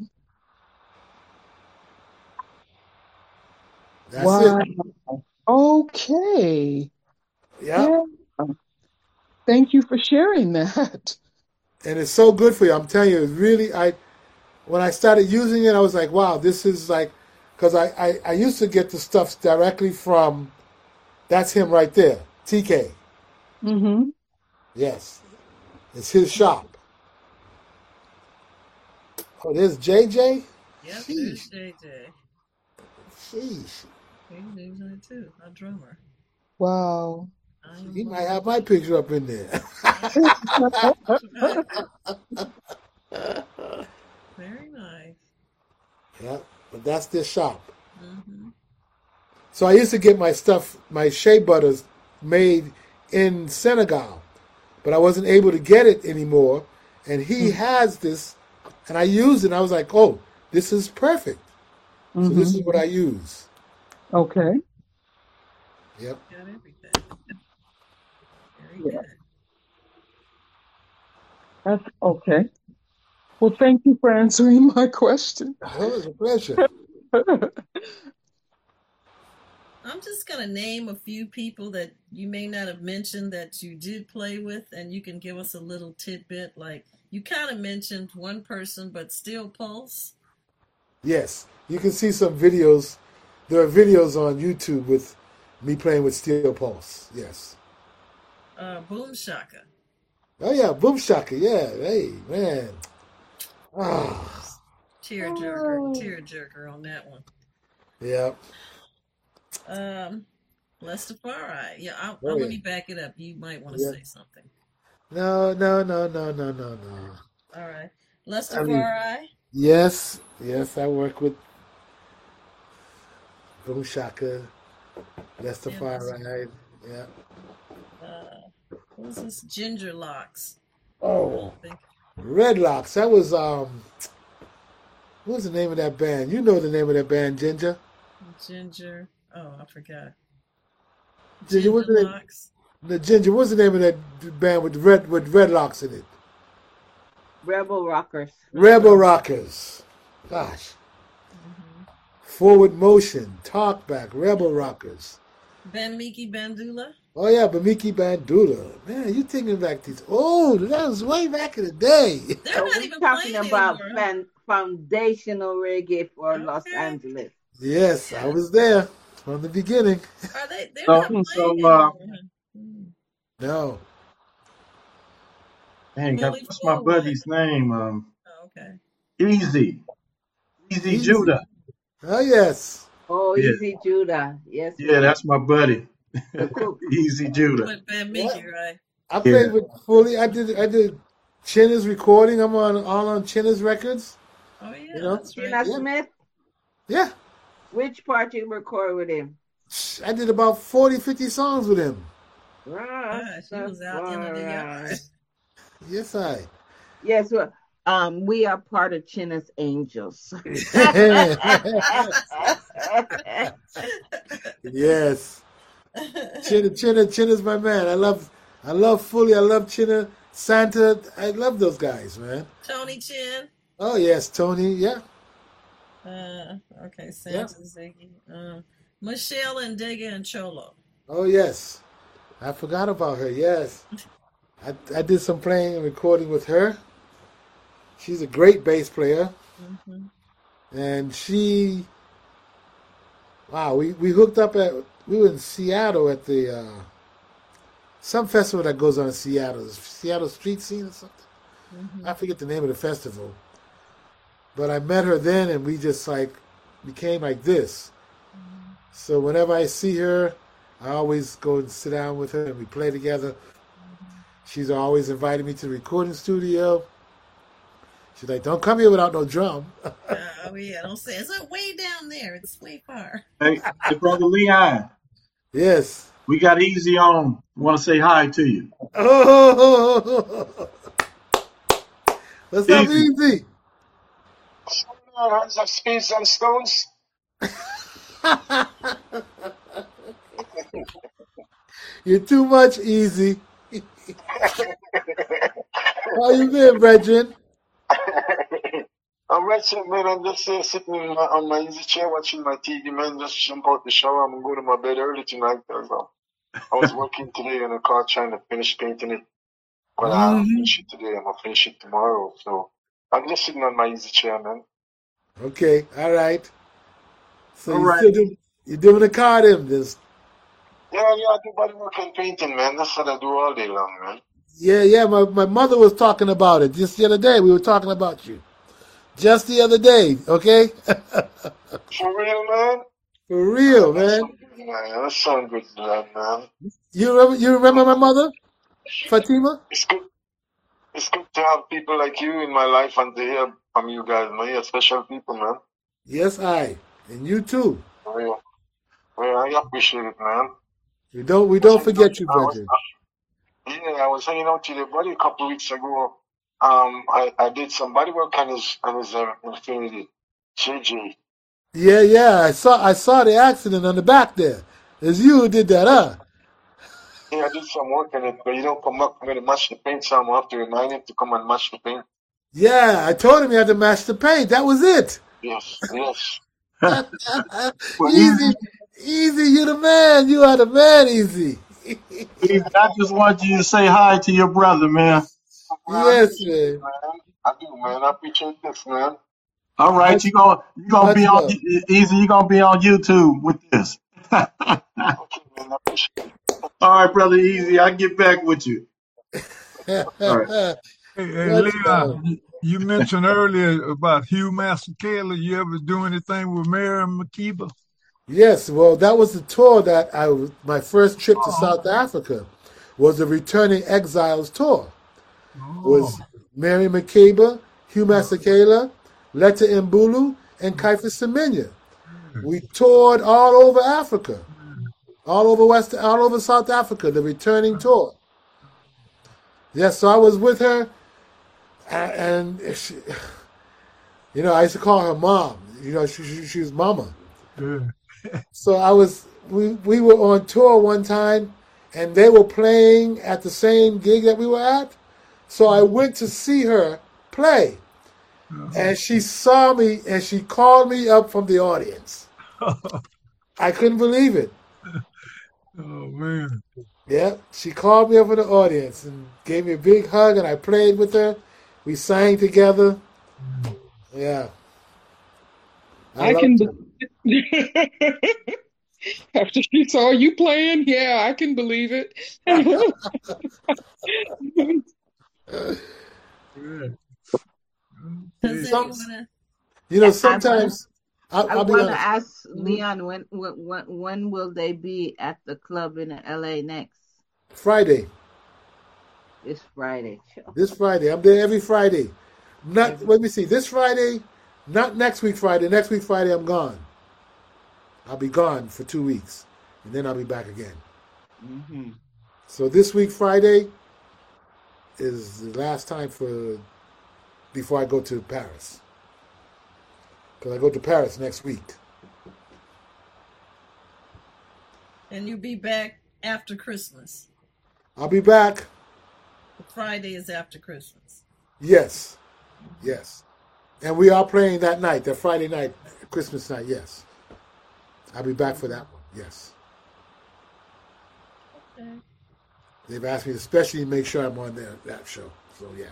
That's Wow. it. Okay. Yep. Yeah. Thank you for sharing that. And it's so good for you. I'm telling you, it's really, when I started using it, I was like, wow, this is like, because I used to get the stuff directly from, that's him right there, TK. Mm-hmm. Yes. It's his shop. Oh, there's JJ? Yep, Sheesh. there's JJ. Sheesh. He's using it too. A drummer. Wow. He might have my picture up in there. Very nice. Yeah, but that's their shop. Mm-hmm. So I used to get my stuff, my shea butters made in Senegal, but I wasn't able to get it anymore. And he has this, and I used it, and I was like, oh, this is perfect. So this is what I use. Okay. Yep. Got everything. Very Yeah. good. That's okay. Well, thank you for answering my question. That was a pleasure. I'm just going to name a few people that you may not have mentioned that you did play with, and you can give us a little tidbit. Like, you kind of mentioned one person, but Steel Pulse. Yes, you can see some videos. There are videos on YouTube with me playing with Steel Pulse. Yes. Boom Shaka. Oh yeah, Boom Shaka. Yeah. Hey man. Ah. Tearjerker on that one. Yeah. Lestafari. Yeah, Oh, let yeah. me back it up. You might want to Yeah. say something. No. All right. Lestafari. Yes. I work with Boom Shaka, Lestafari. Yeah. Who's this? Ginger Locks. Oh, I think. Redlocks. That was what was the name of that band? You know the name of that band, Ginger. Ginger. Oh, I forgot. Ginger, what's the name? Locks. The Ginger. What's the name of that band with Redlocks in it? Rebel Rockers. Rebel Rockers. Gosh. Forward Motion, Talkback, Rebel Rockers. Ben Miki Bandula. Oh yeah, Bamiki Bandula. Man, you thinking back these that was way back in the day. They're So not we're even talking playing about anymore. foundational reggae for Los Okay. Angeles. Yes, I was there from the beginning. Are they? They're So- not playing so, anymore. No. Dang, Billy what's my Fullwood. buddy's name? Oh, okay. Easy Easy. Judah. Oh yes. Oh, Yeah, Easy Judah. Yes, yeah, ma'am. that's my buddy, The cook. Easy Judah. With Bad Yeah. Mickey, right? I Yeah. played with Fully. I did Chinna's recording. I'm on Chinna's records. Oh yeah, You know? that's Tina right. Yeah. Smith. Yeah. Which part you record with him? I did about 40, 50 songs with him. Gosh, he was out in the yard. Yes, I. Yes, well, we are part of Chinna's Angels. Yes. Chinna's my man. I love Fully. I love Chinna. Santa. I love those guys, man. Tony Chin. Oh yes, Tony. Yeah. Okay, Santa Ziggy. Michelle and Dega and Cholo. Oh yes. I forgot about her. Yes. I did some playing and recording with her. She's a great bass player. Mm-hmm. And we hooked up we were in Seattle at the some festival that goes on in Seattle, Seattle Street Scene or something. Mm-hmm. I forget the name of the festival. But I met her then, and we just became like this. Mm-hmm. So whenever I see her, I always go and sit down with her and we play together. Mm-hmm. She's always invited me to the recording studio. She's like, "Don't come here without no drum." Oh yeah, don't say it's way down there. It's way far. Hey, brother Leon, Yes. we got Easy on. Want to say hi to you. Oh, what's up, Easy. Easy? Hands of Space and Stones. You're too much, Easy. How you been, brethren? I'm wretched, man. I'm just sitting on my easy chair watching my TV, man. Just jump out the shower. I'm going to my bed early tonight. I was working today in the car trying to finish painting it. But I'll finish it today. I'm going to finish it tomorrow. So I'm just sitting on my easy chair, man. Okay, all right. So All you right. still you're doing the car them this? Yeah, I do body work and painting, man. That's what I do all day long, man. Yeah. My mother was talking about it just the other day. We were talking about you. Just the other day, okay? For real, man? For real, That man. sounds good, man. That sounds good, man. You remember my mother, Fatima? It's good to have people like you in my life and to hear from you guys, man. You're special people, man. Yes, and you too. For real. Well, I appreciate it, man. We don't forget you, brethren. I was hanging out with your buddy a couple of weeks ago. I did some body work on his Infinity JJ. Yeah. I saw the accident on the back there. It's you who did that, huh? Yeah, I did some work on it, but you don't come up. I'm going to match the paint, so I'm going to have to remind him to come and match the paint. Yeah, I told him he had to match the paint. That was it. Yes. Easy, you the man. You are the man, Easy. Easy, I just want you to say hi to your brother, man. Yes, man. I do, man. I appreciate this, man. All right, you gonna be on Easy. You gonna be on YouTube with this. Okay, man. I appreciate it. All right, brother Easy. I'll get back with you. All right. Hey, Leon, you mentioned earlier about Hugh Masekela. You ever do anything with Miriam Makeba? Yes, well, that was the tour that my first trip to South Africa was the Returning Exiles tour. It was Mary Makeba, Hugh Masekela, Letta Mbulu, and Kaifa Semenya. We toured all over Africa, all over South Africa, the returning tour. Yes, so I was with her, and she, I used to call her mom. She was mama. Yeah. So we were on tour one time, and they were playing at the same gig that we were at. So I went to see her play, and she saw me, and she called me up from the audience. I couldn't believe it. Oh, man. Yeah, she called me up from the audience and gave me a big hug, and I played with her. We sang together. Yeah. I can. After she saw you playing, yeah, I can believe it. Does anyone Sometimes I'll be want to honest. ask Leon when will they be at the club in LA next? Friday. This Friday. This Friday. I'm there every Friday. Let me see. This Friday, not next week Friday. Next week Friday, I'm gone. I'll be gone for 2 weeks, and then I'll be back again. Mm-hmm. So this week Friday is the last time before I go to Paris. Because I go to Paris next week. And you'll be back after Christmas. I'll be back. The Friday is after Christmas. Yes. Yes. And we are playing that night, that Friday night, Christmas night, yes. I'll be back for that one, yes. Okay. They've asked me to especially make sure I'm on that show. So, yeah.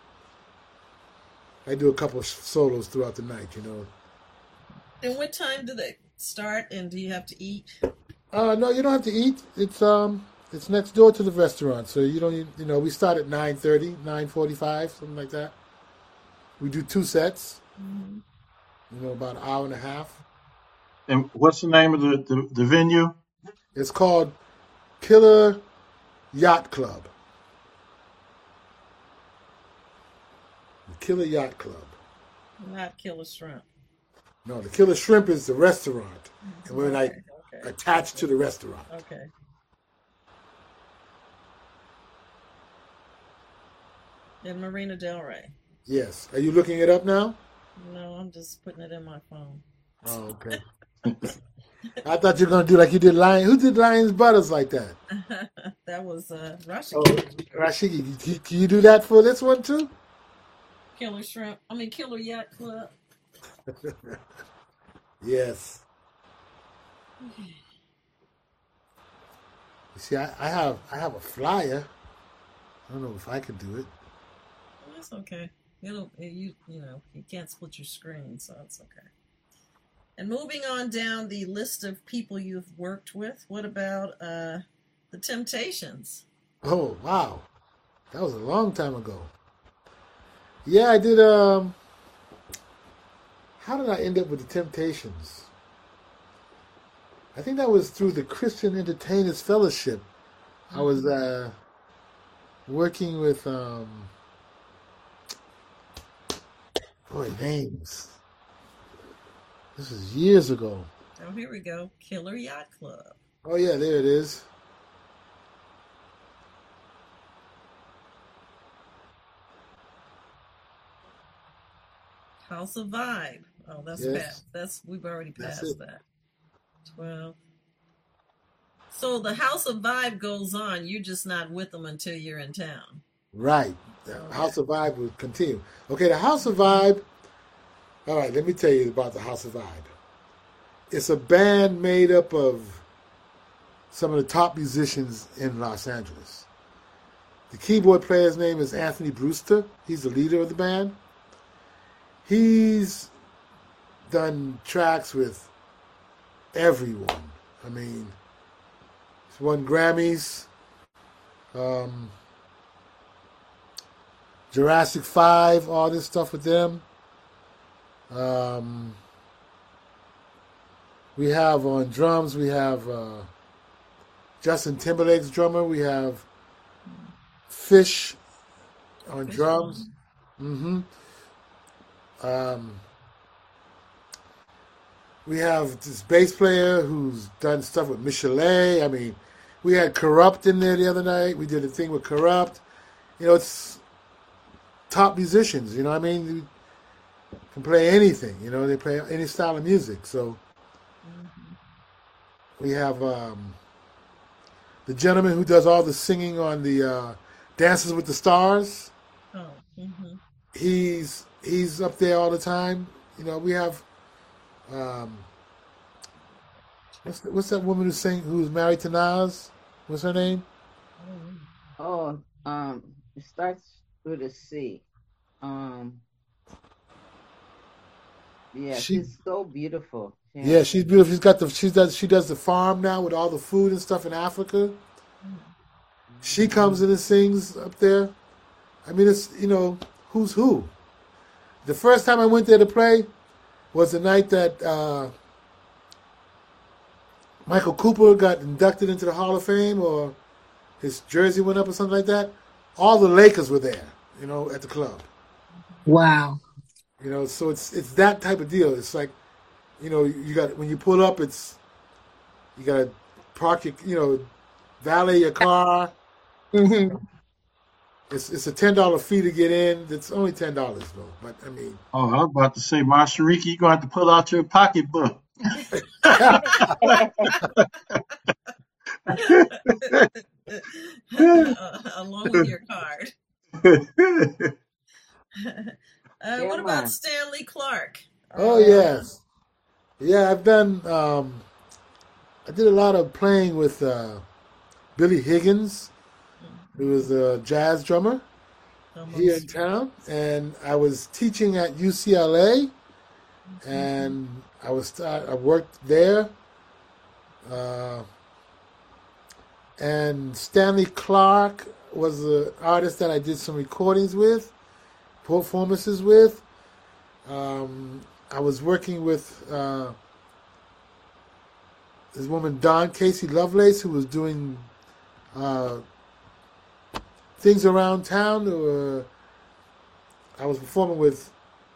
I do a couple of solos throughout the night, you know. And what time do they start, and do you have to eat? No, you don't have to eat. It's next door to the restaurant, so you don't. You know, we start at 9:30, 9:45, something like that. We do 2 sets. Mm-hmm. You know, about an hour and a half. And what's the name of the venue? It's called Killer Yacht Club. The Killer Yacht Club. Not Killer Shrimp. No, the Killer Shrimp is the restaurant, and we're like Okay. attached to the restaurant. Okay. In Marina Del Rey. Yes. Are you looking it up now? No, I'm just putting it in my phone. Oh, okay. I thought you were going to do like you did Lion. Who did Lion's Butters like that? That was Rashiki. Oh, Rashiki. Can you do that for this one too? Killer Yacht Club. Yes. You see, I have a flyer. I don't know if I could do it. That's okay. You can't split your screen, so it's okay. And moving on down the list of people you've worked with, what about the Temptations? Oh, wow. That was a long time ago. Yeah, I did. How did I end up with the Temptations? I think that was through the Christian Entertainers Fellowship. I was working with names. This was years ago. Oh, here we go. Killer Yacht Club. Oh yeah, there it is. House of Vibe. Oh, that's Yes. past. We've already That's passed it. that. 12. So the House of Vibe goes on. You're just not with them until you're in town. Right. The Okay. House of Vibe will continue. Okay, the House of Vibe. All right, let me tell you about the House of Vibe. It's a band made up of some of the top musicians in Los Angeles. The keyboard player's name is Anthony Brewster. He's the leader of the band. He's done tracks with everyone. I mean, he's won Grammys. Jurassic 5, all this stuff with them. We have on drums, we have Justin Timberlake's drummer. We have Fish on drums. Mm-hmm. We have this bass player who's done stuff with Michelet. I mean, we had Corrupt in there the other night. We did a thing with Corrupt. You know, it's top musicians, you know what I mean? They can play anything, you know, they play any style of music. So we have the gentleman who does all the singing on the Dances with the Stars. Oh. Mm-hmm. He's up there all the time. You know, we have what's that woman who's married to Nas? What's her name? Oh, it starts with a C. Yeah, she's so beautiful. Yeah, she's beautiful. She does the farm now with all the food and stuff in Africa. She comes in and sings up there. I mean, it's, you know, who's who. The first time I went there to play, was the night that Michael Cooper got inducted into the Hall of Fame, or his jersey went up or something like that. All the Lakers were there, at the club. Wow. So it's that type of deal. It's like, you got, when you pull up, you got to park your, valet your car. Mm-hmm. It's a $10 fee to get in. It's only $10 though, but I mean. Oh, I was about to say, Mashariki, you're going to have to pull out your pocketbook. Along with your card. What about Stanley Clarke? Oh, yes. Yeah, I've done, I did a lot of playing with Billy Higgins, who was a jazz drummer here in town. And I was teaching at UCLA, and I worked there. And Stanley Clarke was an artist that I did some recordings with, performances with. I was working with this woman, Dawn Casey Lovelace, who was doing things around town. I was performing with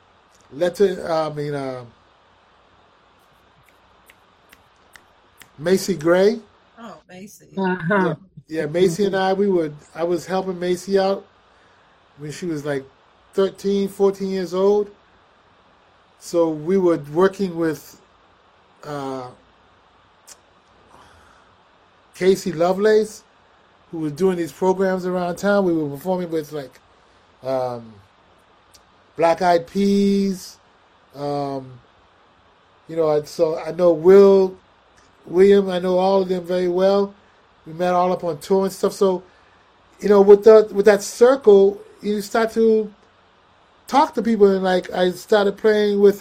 Macy Gray. Oh, Macy. Uh-huh. Yeah, Macy and I was helping Macy out when she was like 13, 14 years old. So we were working with Casey Lovelace, who was doing these programs around town. We were performing with like Black Eyed Peas. So I know William, I know all of them very well. We met all up on tour and stuff. So, with that circle, you start to talk to people, and like I started playing with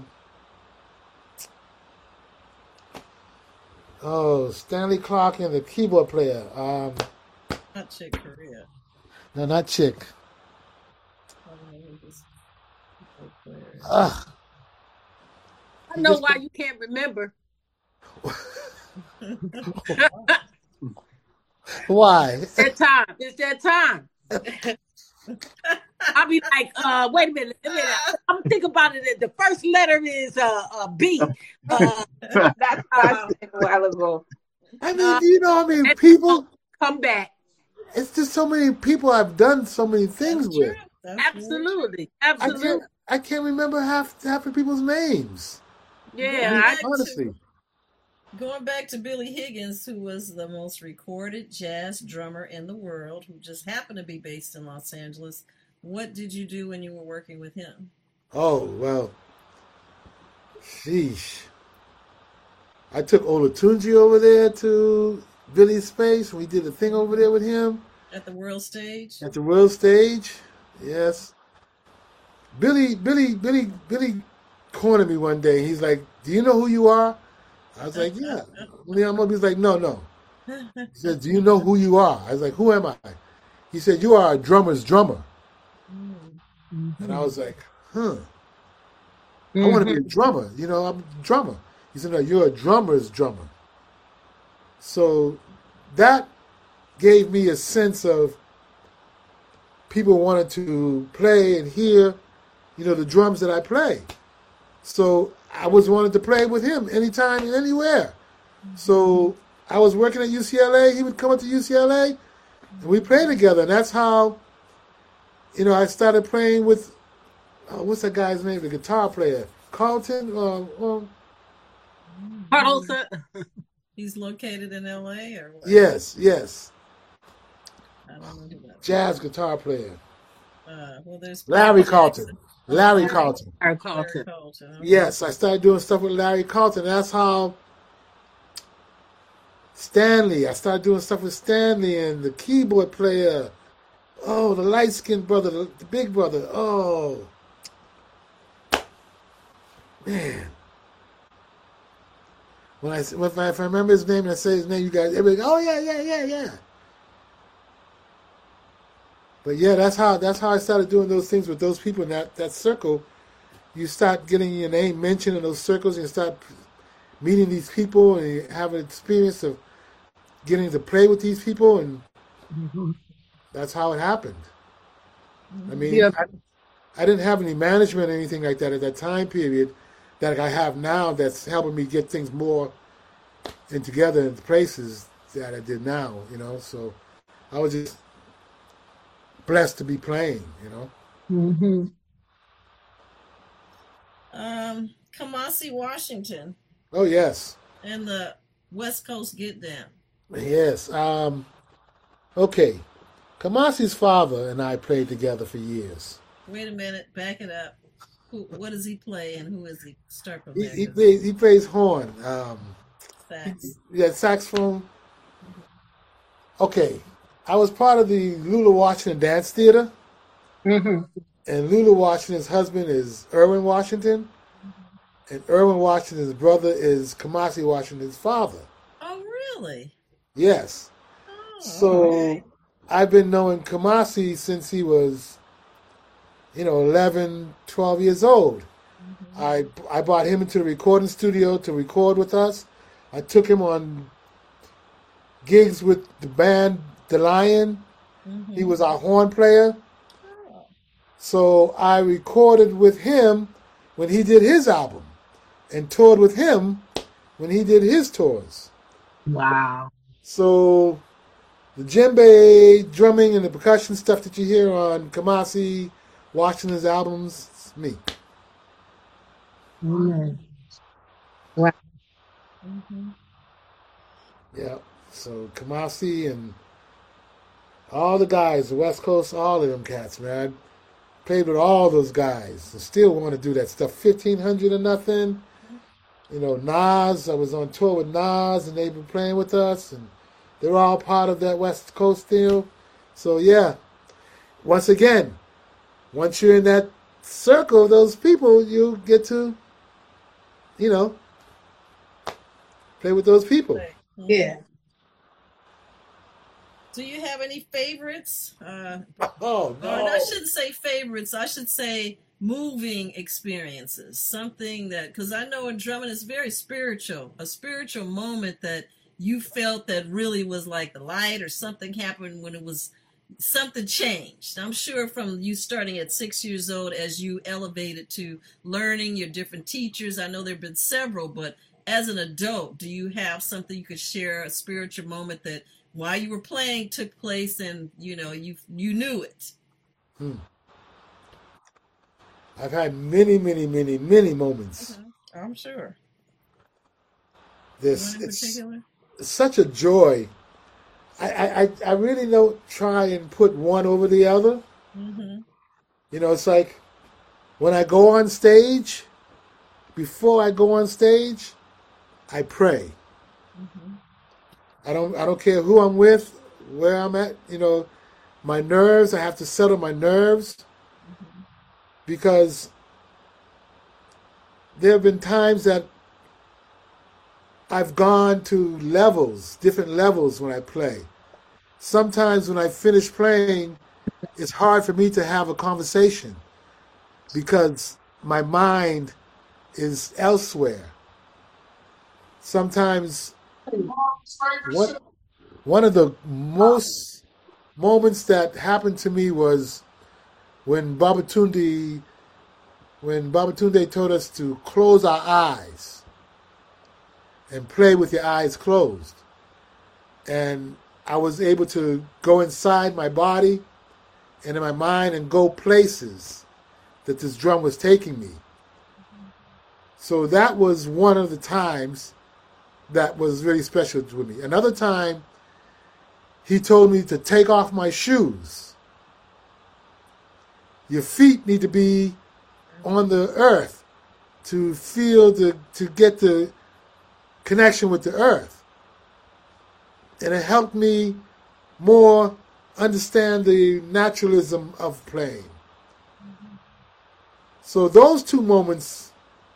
Stanley Clarke and the keyboard player. Not Chick Corea. No, not Chick. I know why you can't remember. Why? It's that time. I'll be like, wait a minute. I'm thinking about it. The first letter is B. That's how I said a while ago. I mean, do you know how many people come back? It's just so many people I've done so many things with. Absolutely. I can't remember half the people's names. Yeah, honestly. Going back to Billy Higgins, who was the most recorded jazz drummer in the world, who just happened to be based in Los Angeles. What did you do when you were working with him? Oh, well, sheesh. I took Olatunji over there to Billy's space. We did a thing over there with him. At the World Stage? At the World Stage, yes. Billy cornered me one day. He's like, "Do you know who you are?" I was like, "Yeah." Leon Mobley's like, No. He said, "Do you know who you are?" I was like, "Who am I?" He said, "You are a drummer's drummer." Mm-hmm. And I was like, "Huh. I want to be a drummer. I'm a drummer." He said, "No, you're a drummer's drummer." So that gave me a sense of people wanted to play and hear, the drums that I play. So I was wanted to play with him anytime and anywhere. So I was working at UCLA. He would come up to UCLA, and we played together. And that's how, I started playing with, what's that guy's name? The guitar player, Carlton. Carlton. He's located in LA, or what? Yes. I don't know who that jazz guitar player. Well, there's Larry Carlton. Larry Carlton. Okay. Yes, I started doing stuff with Larry Carlton. That's how I started doing stuff with Stanley and the keyboard player. Oh, the light-skinned brother, the big brother. Oh, man. If I remember his name and I say his name, you guys, everybody go, "Oh, yeah. But yeah, that's how I started doing those things with those people in that circle. you start getting your name mentioned in those circles, and you start meeting these people, and you have an experience of getting to play with these people, and that's how it happened. I mean, Yeah. I didn't have any management or anything like that at that time period that I have now that's helping me get things more and together in places that I did now, you know. So I was just blessed to be playing, you know. Kamasi Washington Oh, yes. and the West Coast Get Down. Yes. Okay. Kamasi's father and I played together for years. Wait a minute, back it up. What does he play and who is he? Start from He, there. he 'cause plays he plays horn. Sax. Yeah, saxophone. Okay. I was part of the Lula Washington Dance Theater, and Lula Washington's husband is Irwin Washington, and Irwin Washington's brother is Kamasi Washington's father. Oh, really? Yes. Oh, So okay. I've been knowing Kamasi since he was, 11, 12 years old. I brought him into the recording studio to record with us. I took him on gigs with the band The Lion. He was our horn player. So I recorded with him when he did his album and toured with him when he did his tours. Wow. So the djembe, drumming, and the percussion stuff that you hear on Kamasi Washington's albums, it's me. Amen. Wow. Yeah. So Kamasi and all the guys, the West Coast, all of them cats, man. Played with all those guys. I still want to do that stuff. 1500 or nothing. Nas, I was on tour with Nas, and they've been playing with us, and they're all part of that West Coast deal. So, yeah. Once again, once you're in that circle of those people, you get to, play with those people. Yeah. Do you have any favorites? Oh, Or I shouldn't say favorites. I should say moving experiences. Something that, because I know in drumming it's very spiritual. A spiritual moment that you felt that really was like the light or something happened when it was something changed. I'm sure from you starting at 6 years old as you elevated to learning your different teachers. I know there have been several, but as an adult, do you have something you could share, a spiritual moment that while you were playing took place and you knew it? I've had many, many, many, many moments. I'm sure. This One in it's particular? such a joy. I really don't try and put one over the other. It's like when I go on stage, before I go on stage, I pray. I don't care who I'm with, where I'm at, my nerves, I have to settle my nerves, because there have been times that I've gone to different levels when I play. Sometimes when I finish playing, it's hard for me to have a conversation because my mind is elsewhere. Sometimes one of the most moments that happened to me was when Babatunde told us to close our eyes and play with your eyes closed. And I was able to go inside my body and in my mind and go places that this drum was taking me. So that was one of the times that was really special to me. Another time, he told me to take off my shoes. Your feet need to be on the earth to to get the connection with the earth. And it helped me more understand the naturalism of playing. So those two moments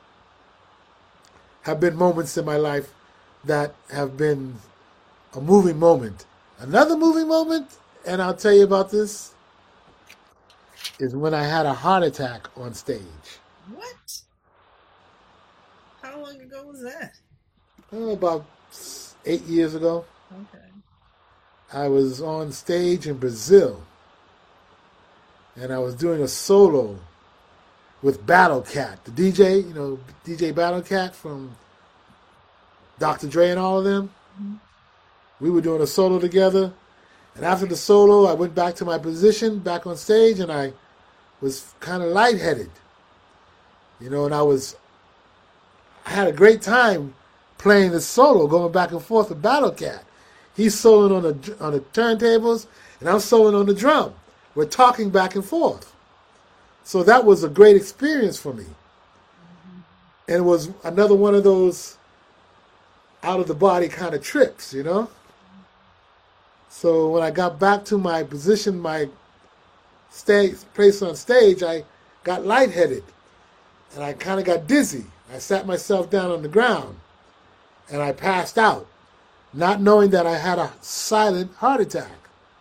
have been moments in my life that have been a moving moment. Another moving moment, and I'll tell you about this, is when I had a heart attack on stage. What? long ago was that? About 8 years ago. Okay. I was on stage in Brazil, and I was doing a solo with Battle Cat, the DJ, DJ Battle Cat from Dr. Dre and all of them. Mm-hmm. We were doing a solo together, and after the solo, I went back to my position, back on stage, and I was kind of lightheaded, and I had a great time playing the solo, going back and forth with Battle Cat. He's soloing on the turntables, and I'm soloing on the drum. We're talking back and forth. So that was a great experience for me. And it was another one of those out-of-the-body kind of trips, So when I got back to my position, my place on stage, I got lightheaded, and I kind of got dizzy. I sat myself down on the ground, and I passed out, not knowing that I had a silent heart attack.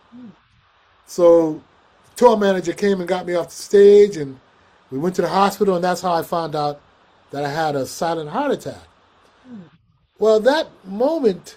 So the tour manager came and got me off the stage, and we went to the hospital, and that's how I found out that I had a silent heart attack. Well, that moment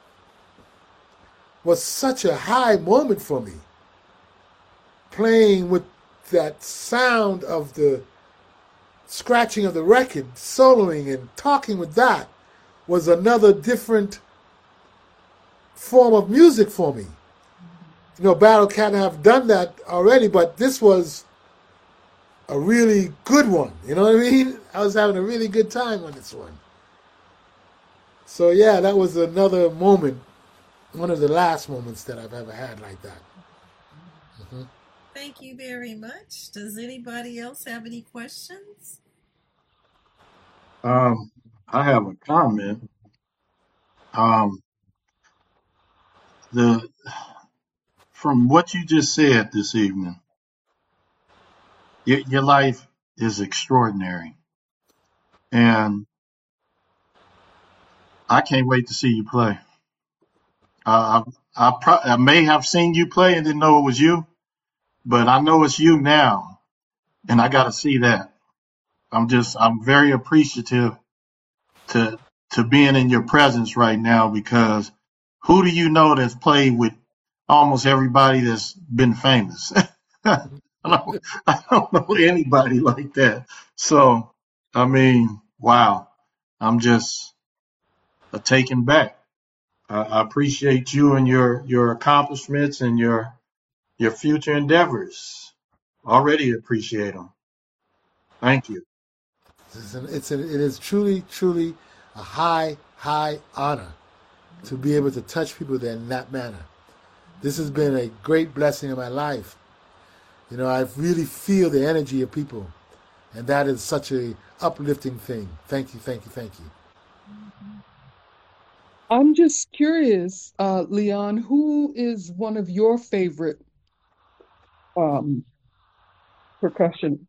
was such a high moment for me. Playing with that sound of the scratching of the record, soloing and talking with that was another different form of music for me. Battle Cat and I have done that already, but this was a really good one. You know what I mean? I was having a really good time on this one. So yeah, that was another moment, one of the last moments that I've ever had like that. Mm-hmm. Thank you very much. Does anybody else have any questions? I have a comment. From what you just said this evening, your life is extraordinary, and I can't wait to see you play. I may have seen you play and didn't know it was you, but I know it's you now, and I got to see that. I'm very appreciative to being in your presence right now, because who do you know that's played with almost everybody that's been famous? I don't know anybody like that. So, wow. I'm just taken back. I appreciate you and your accomplishments and your future endeavors. Already appreciate them. Thank you. It is truly, truly a high, high honor to be able to touch people in that manner. This has been a great blessing in my life. I really feel the energy of people, and that is such a uplifting thing. Thank you, thank you, thank you. I'm just curious, Leon, who is one of your favorite percussion?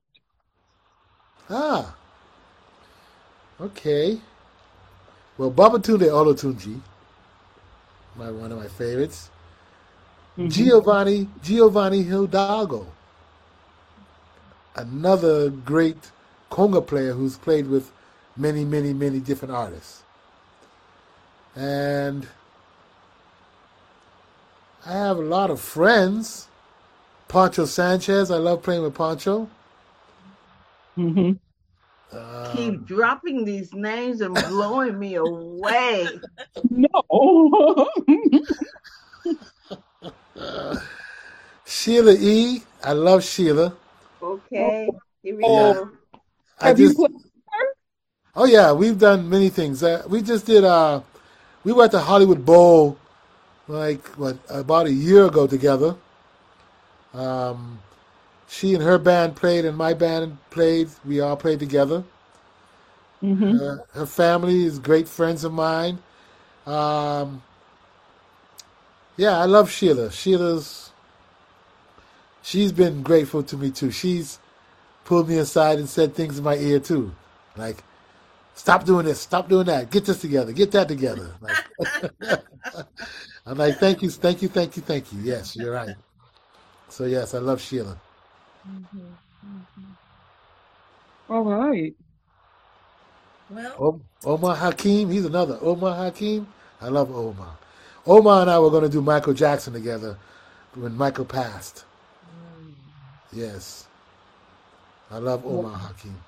Okay. Well, Babatunde Olatunji, one of my favorites. Mm-hmm. Giovanni Hidalgo, another great conga player who's played with many, many, many different artists. And I have a lot of friends. Pancho Sanchez, I love playing with Pancho. Mm-hmm. Keep dropping these names and blowing me away. No. Sheila E. I love Sheila. Okay, here we go. Have you played with her? Oh yeah, we've done many things. We just did. We were at the Hollywood Bowl, about a year ago together. She and her band played, and my band played. We all played together. Mm-hmm. Her family is great friends of mine. Yeah, I love Sheila. She's been grateful to me too. She's pulled me aside and said things in my ear too, like, "Stop doing this, stop doing that, get this together, get that together." I'm like, thank you. Yes, you're right. So yes, I love Sheila. Mm-hmm. Mm-hmm. All right. Well, Omar Hakim, he's another Omar Hakim. I love Omar. Omar and I were going to do Michael Jackson together when Michael passed. Yes, I love Omar Hakim.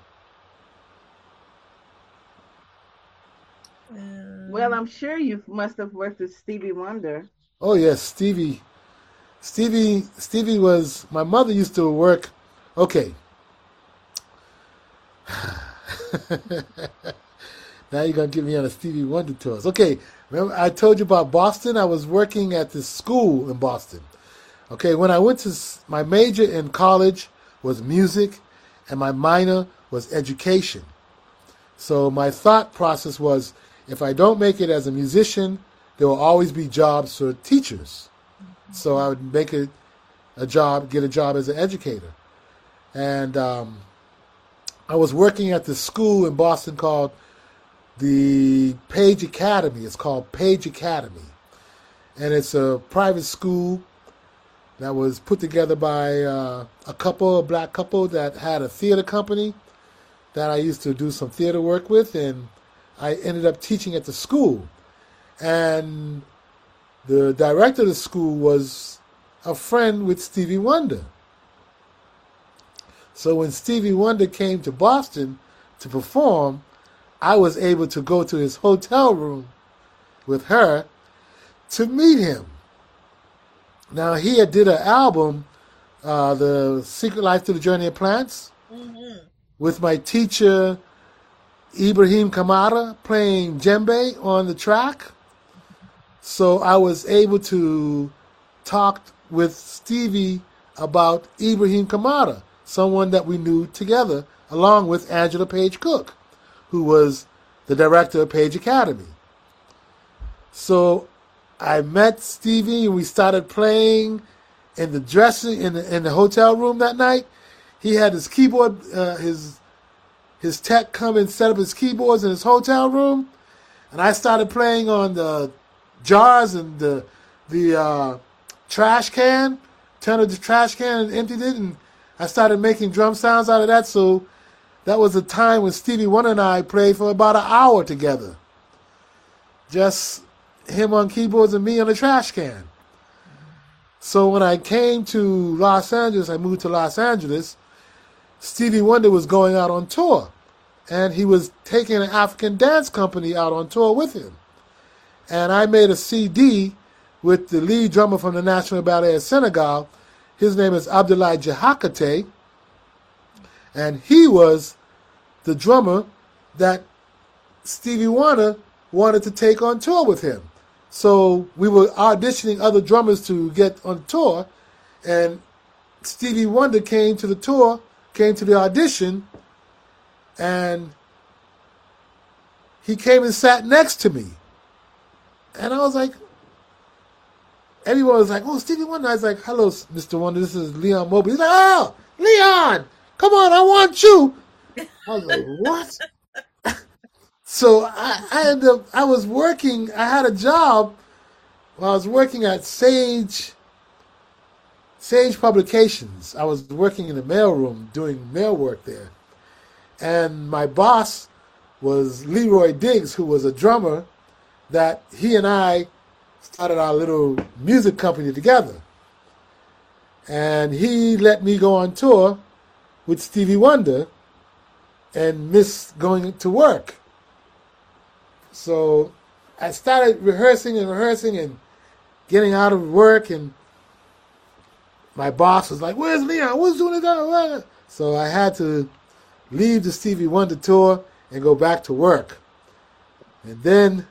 Well, I'm sure you must have worked with Stevie Wonder. Oh yes, Stevie was. My mother used to work. Okay. Now you're gonna get me on a Stevie Wonder tour. Okay, remember I told you about Boston? I was working at this school in Boston. Okay, when I went to my major in college was music, and my minor was education. So my thought process was, if I don't make it as a musician, there will always be jobs for teachers. So I would make it a job, get a job as an educator. And I was working at this school in Boston called the Page Academy. It's called Page Academy. And it's a private school that was put together by a black couple that had a theater company that I used to do some theater work with, and I ended up teaching at the school. And the director of the school was a friend with Stevie Wonder. So when Stevie Wonder came to Boston to perform, I was able to go to his hotel room with her to meet him. Now, he had did an album, The Secret Life to the Journey of Plants, with my teacher, Ibrahim Kamara, playing djembe on the track. So I was able to talk with Stevie about Ibrahim Kamara, someone that we knew together, along with Angela Page Cook, who was the director of Page Academy. So I met Stevie and we started playing in the dressing in the hotel room that night. He had his keyboard, his tech come and set up his keyboards in his hotel room, and I started playing on the jars and the trash can. Turned the trash can and emptied it, and I started making drum sounds out of that. So that was a time when Stevie Wonder and I played for about an hour together. Just him on keyboards and me on the trash can. So when I came to Los Angeles, I moved to Los Angeles, Stevie Wonder was going out on tour. And he was taking an African dance company out on tour with him. And I made a CD with the lead drummer from the National Ballet of Senegal. His name is Abdoulaye Diakhaté. And he was the drummer that Stevie Wonder wanted to take on tour with him. So we were auditioning other drummers to get on tour, and Stevie Wonder came to the tour, came to the audition, and he came and sat next to me. And I was like, everyone was like, oh, Stevie Wonder. I was like, hello, Mr. Wonder, this is Leon Mobley. He's like, oh, Leon, come on, I want you. I was like, what? So I was working, I had a job while I was working at Sage Publications. I was working in the mailroom doing mail work there. And my boss was Leroy Diggs, who was a drummer that he and I started our little music company together. And he let me go on tour with Stevie Wonder and miss going to work. So I started rehearsing and getting out of work, and my boss was like, where's Leon? What's doing that? So I had to leave the Stevie Wonder tour and go back to work. And then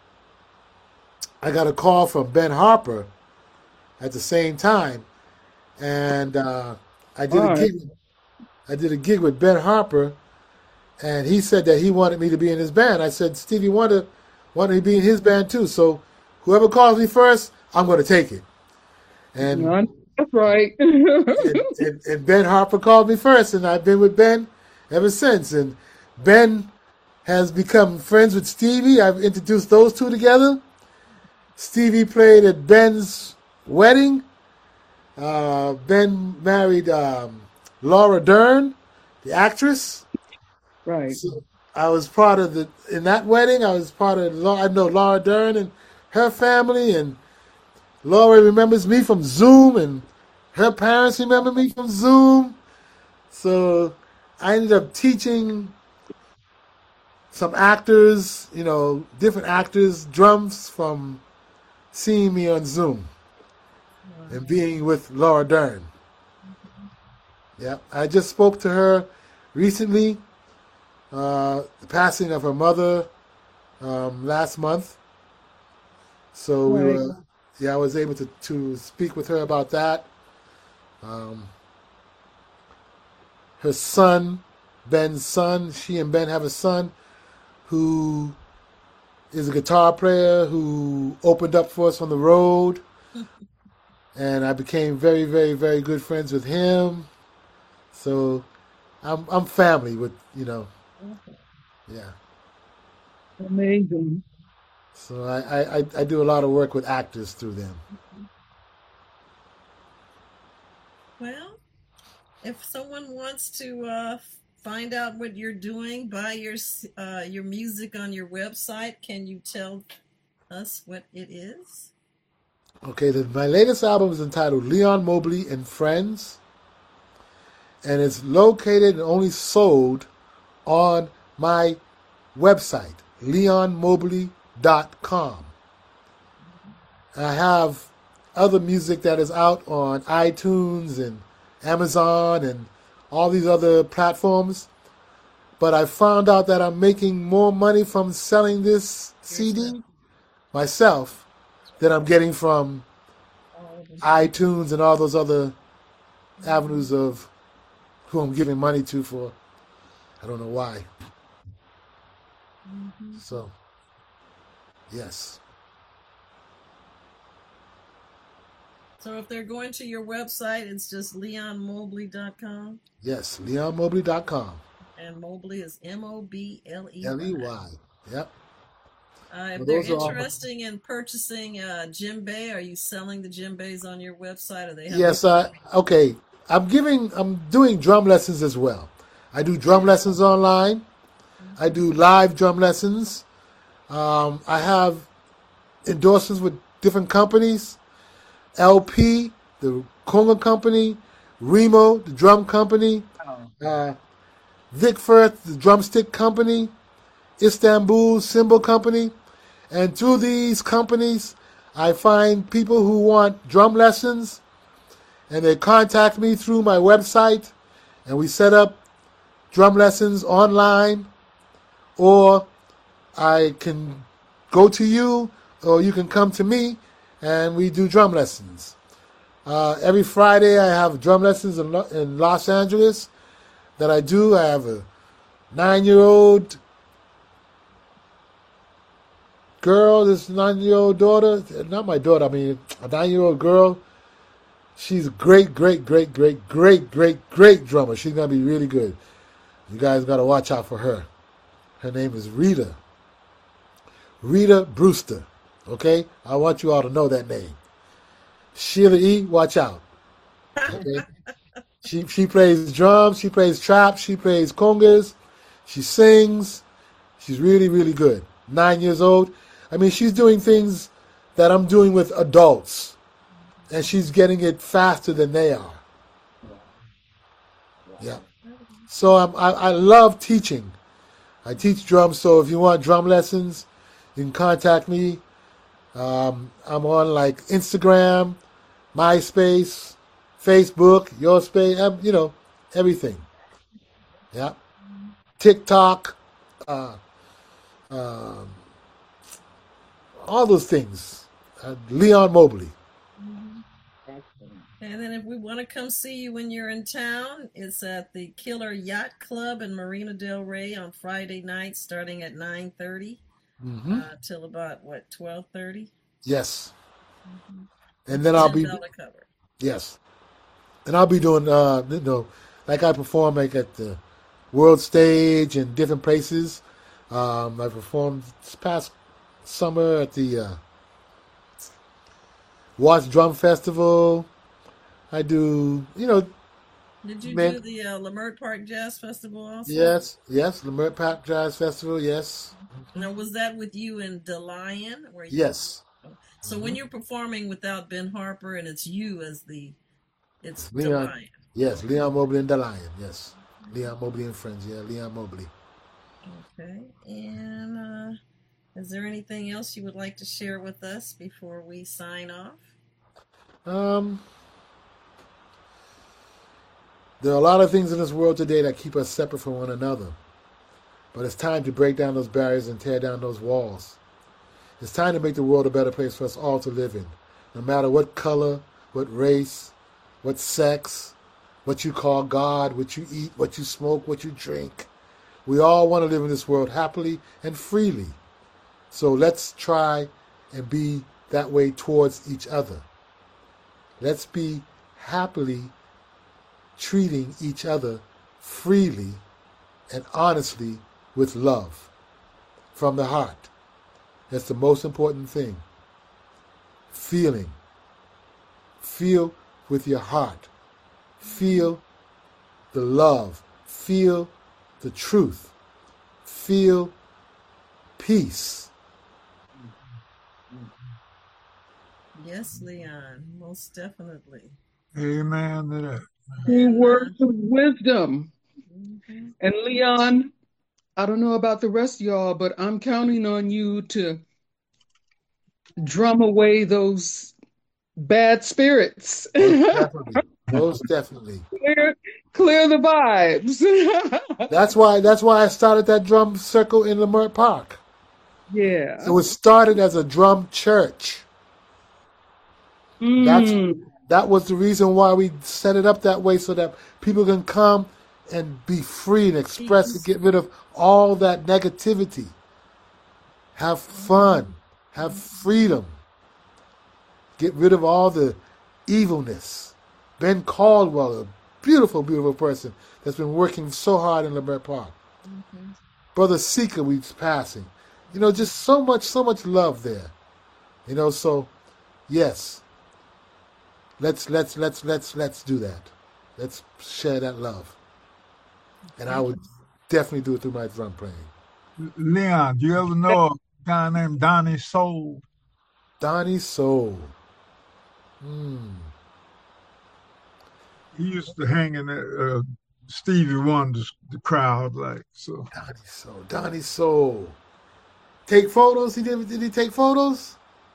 I got a call from Ben Harper at the same time, and I did a gig with Ben Harper, and he said that he wanted me to be in his band. I said Stevie Wonder wanted me to be in his band too, so whoever calls me first, I'm going to take it. And that's right. and Ben Harper called me first, and I've been with Ben ever since. And Ben has become friends with Stevie. I've introduced those two together. Stevie played at Ben's wedding. Ben married Laura Dern, the actress. Right. So I was part of in that wedding. I was part of. I know Laura Dern and her family, and Laura remembers me from Zoom, and her parents remember me from Zoom. So I ended up teaching some actors, different actors, drums from seeing me on Zoom and being with Laura Dern. Yeah, I just spoke to her recently, the passing of her mother last month. So, I was able to speak with her about that. Her son, Ben's son, she and Ben have a son who is a guitar player who opened up for us on the road. And I became very, very, very good friends with him. So I'm family with, yeah. Amazing. So I do a lot of work with actors through them. Well, if someone wants to find out what you're doing, buy your music on your website, can you tell us what it is? Okay, my latest album is entitled Leon Mobley and Friends, and it's located and only sold on my website, leonmobley.com. I have other music that is out on iTunes and Amazon and all these other platforms, but I found out that I'm making more money from selling this CD myself that I'm getting from iTunes and all those other avenues of who I'm giving money to for, I don't know why. So, yes. So if they're going to your website, it's just leonmobley.com? Yes, leonmobley.com. And Mobley is Mobley. L-E-Y. Yep. If they're interested in purchasing djembe, are you selling the djembes on your website? Or they have yes. Okay. I'm doing drum lessons as well. I do drum lessons online. I do live drum lessons. I have endorsements with different companies. LP, the conga company. Remo, the drum company. Vic Firth, the drumstick company. Istanbul Cymbal Company. And through these companies, I find people who want drum lessons, and they contact me through my website, and we set up drum lessons online, or I can go to you, or you can come to me, and we do drum lessons. Every Friday, I have drum lessons in Los Angeles that I do. I have a 9-year-old girl, this 9-year-old daughter, not my daughter, I mean a 9-year-old girl. She's a great drummer. She's going to be really good. You guys got to watch out for her. Her name is Rita Brewster. Okay? I want you all to know that name. Sheila E., watch out. Okay? She plays drums, she plays trap, she plays congas, she sings. She's really, really good. 9 years old. I mean, she's doing things that I'm doing with adults, and she's getting it faster than they are. Yeah. So I love teaching. I teach drums, so if you want drum lessons, you can contact me. I'm on like Instagram, MySpace, Facebook, YourSpace, everything. Yeah. TikTok, all those things. Leon Mobley. And then if we want to come see you when you're in town, it's at the Killer Yacht Club in Marina Del Rey on Friday night, starting at 9:30 till about 12:30. Yes. And then I'll be cover. Yes. And I'll be doing like I perform like at the World Stage and different places. I performed this past summer at the Watts Drum Festival. I do, Did you Man, do the Leimert Park Jazz Festival also? yes, Leimert Park Jazz Festival, yes. Now, was that with you and DeLion? Yes. So when you're performing without Ben Harper and it's you as it's Leon, DeLion. yes, Leon Mobley and DeLion, yes. Leon Mobley and friends, yeah, Leon Mobley. Okay, and is there anything else you would like to share with us before we sign off? There are a lot of things in this world today that keep us separate from one another. But it's time to break down those barriers and tear down those walls. It's time to make the world a better place for us all to live in. No matter what color, what race, what sex, what you call God, what you eat, what you smoke, what you drink. We all want to live in this world happily and freely. So let's try and be that way towards each other. Let's be happily treating each other freely and honestly with love from the heart. That's the most important thing. Feeling. Feel with your heart. Feel the love. Feel the truth. Feel peace. Yes, Leon, most definitely. Amen to that. Words of wisdom. And Leon, I don't know about the rest of y'all, but I'm counting on you to drum away those bad spirits. Most definitely. Clear the vibes. That's why I started that drum circle in Leimert Park. Yeah. It was started as a drum church. That was the reason why we set it up that way, so that people can come and be free and express and get rid of all that negativity. Have fun. Have freedom. Get rid of all the evilness. Ben Caldwell, a beautiful, beautiful person that's been working so hard in Leimert Park. Brother Seeker, we passing. Just so much love there. So yes. Let's do that. Let's share that love. And I would definitely do it through my drum playing. Leon, do you ever know a guy named Donnie Soul? Donnie Soul. He used to hang in that Stevie Wonder's the crowd, like so. Donnie Soul. Take photos? Did he take photos?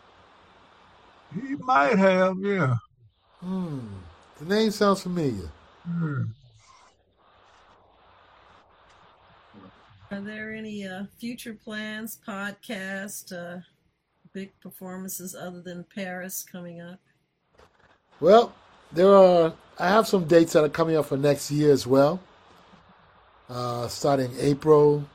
He might have, yeah. The name sounds familiar. Are there any future plans, podcast, big performances other than Paris coming up? Well, I have some dates that are coming up for next year as well. Starting April,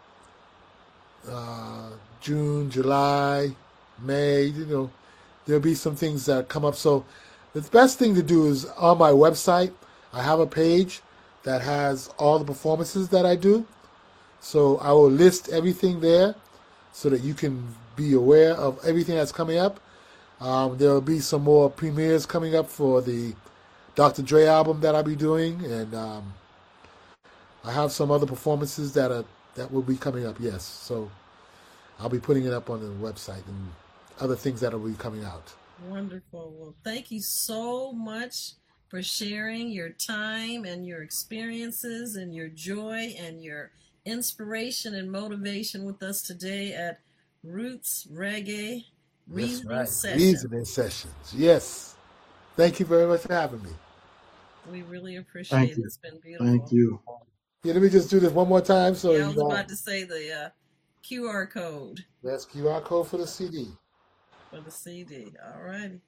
June, July, May, there'll be some things that come up. So the best thing to do is on my website, I have a page that has all the performances that I do. So I will list everything there so that you can be aware of everything that's coming up. There will be some more premieres coming up for the Dr. Dre album that I'll be doing. And I have some other performances that will be coming up, yes. So I'll be putting it up on the website and other things that will be coming out. Wonderful. Well, thank you so much for sharing your time and your experiences and your joy and your inspiration and motivation with us today at Roots Reggae Reasoning Sessions. Reasoning Sessions, yes. Thank you very much for having me. We really appreciate it. It's been beautiful. Thank you. Yeah, let me just do this one more time. So I was about to say the QR code. That's QR code for the CD. For the CD. All righty.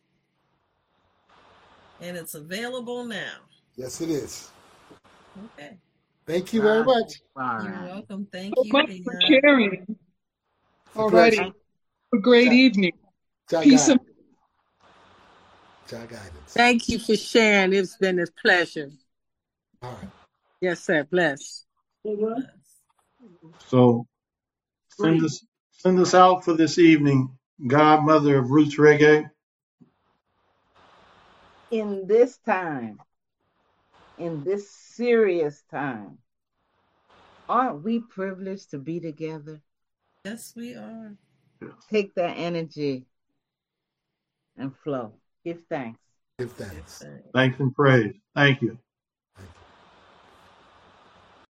And it's available now. Yes, it is. Okay. Thank you very much. You're welcome. Thank you. Much for sharing. All righty. Have a great evening. Peace and guidance. Thank you for sharing. It's been a pleasure. All right. Yes, sir. Bless. So send us out for this evening, Godmother of Roots Reggae. In this time in this serious time. Aren't we privileged to be together? Yes, we are. Take that energy and flow. Give thanks. Give thanks. Thanks and praise. Thank you.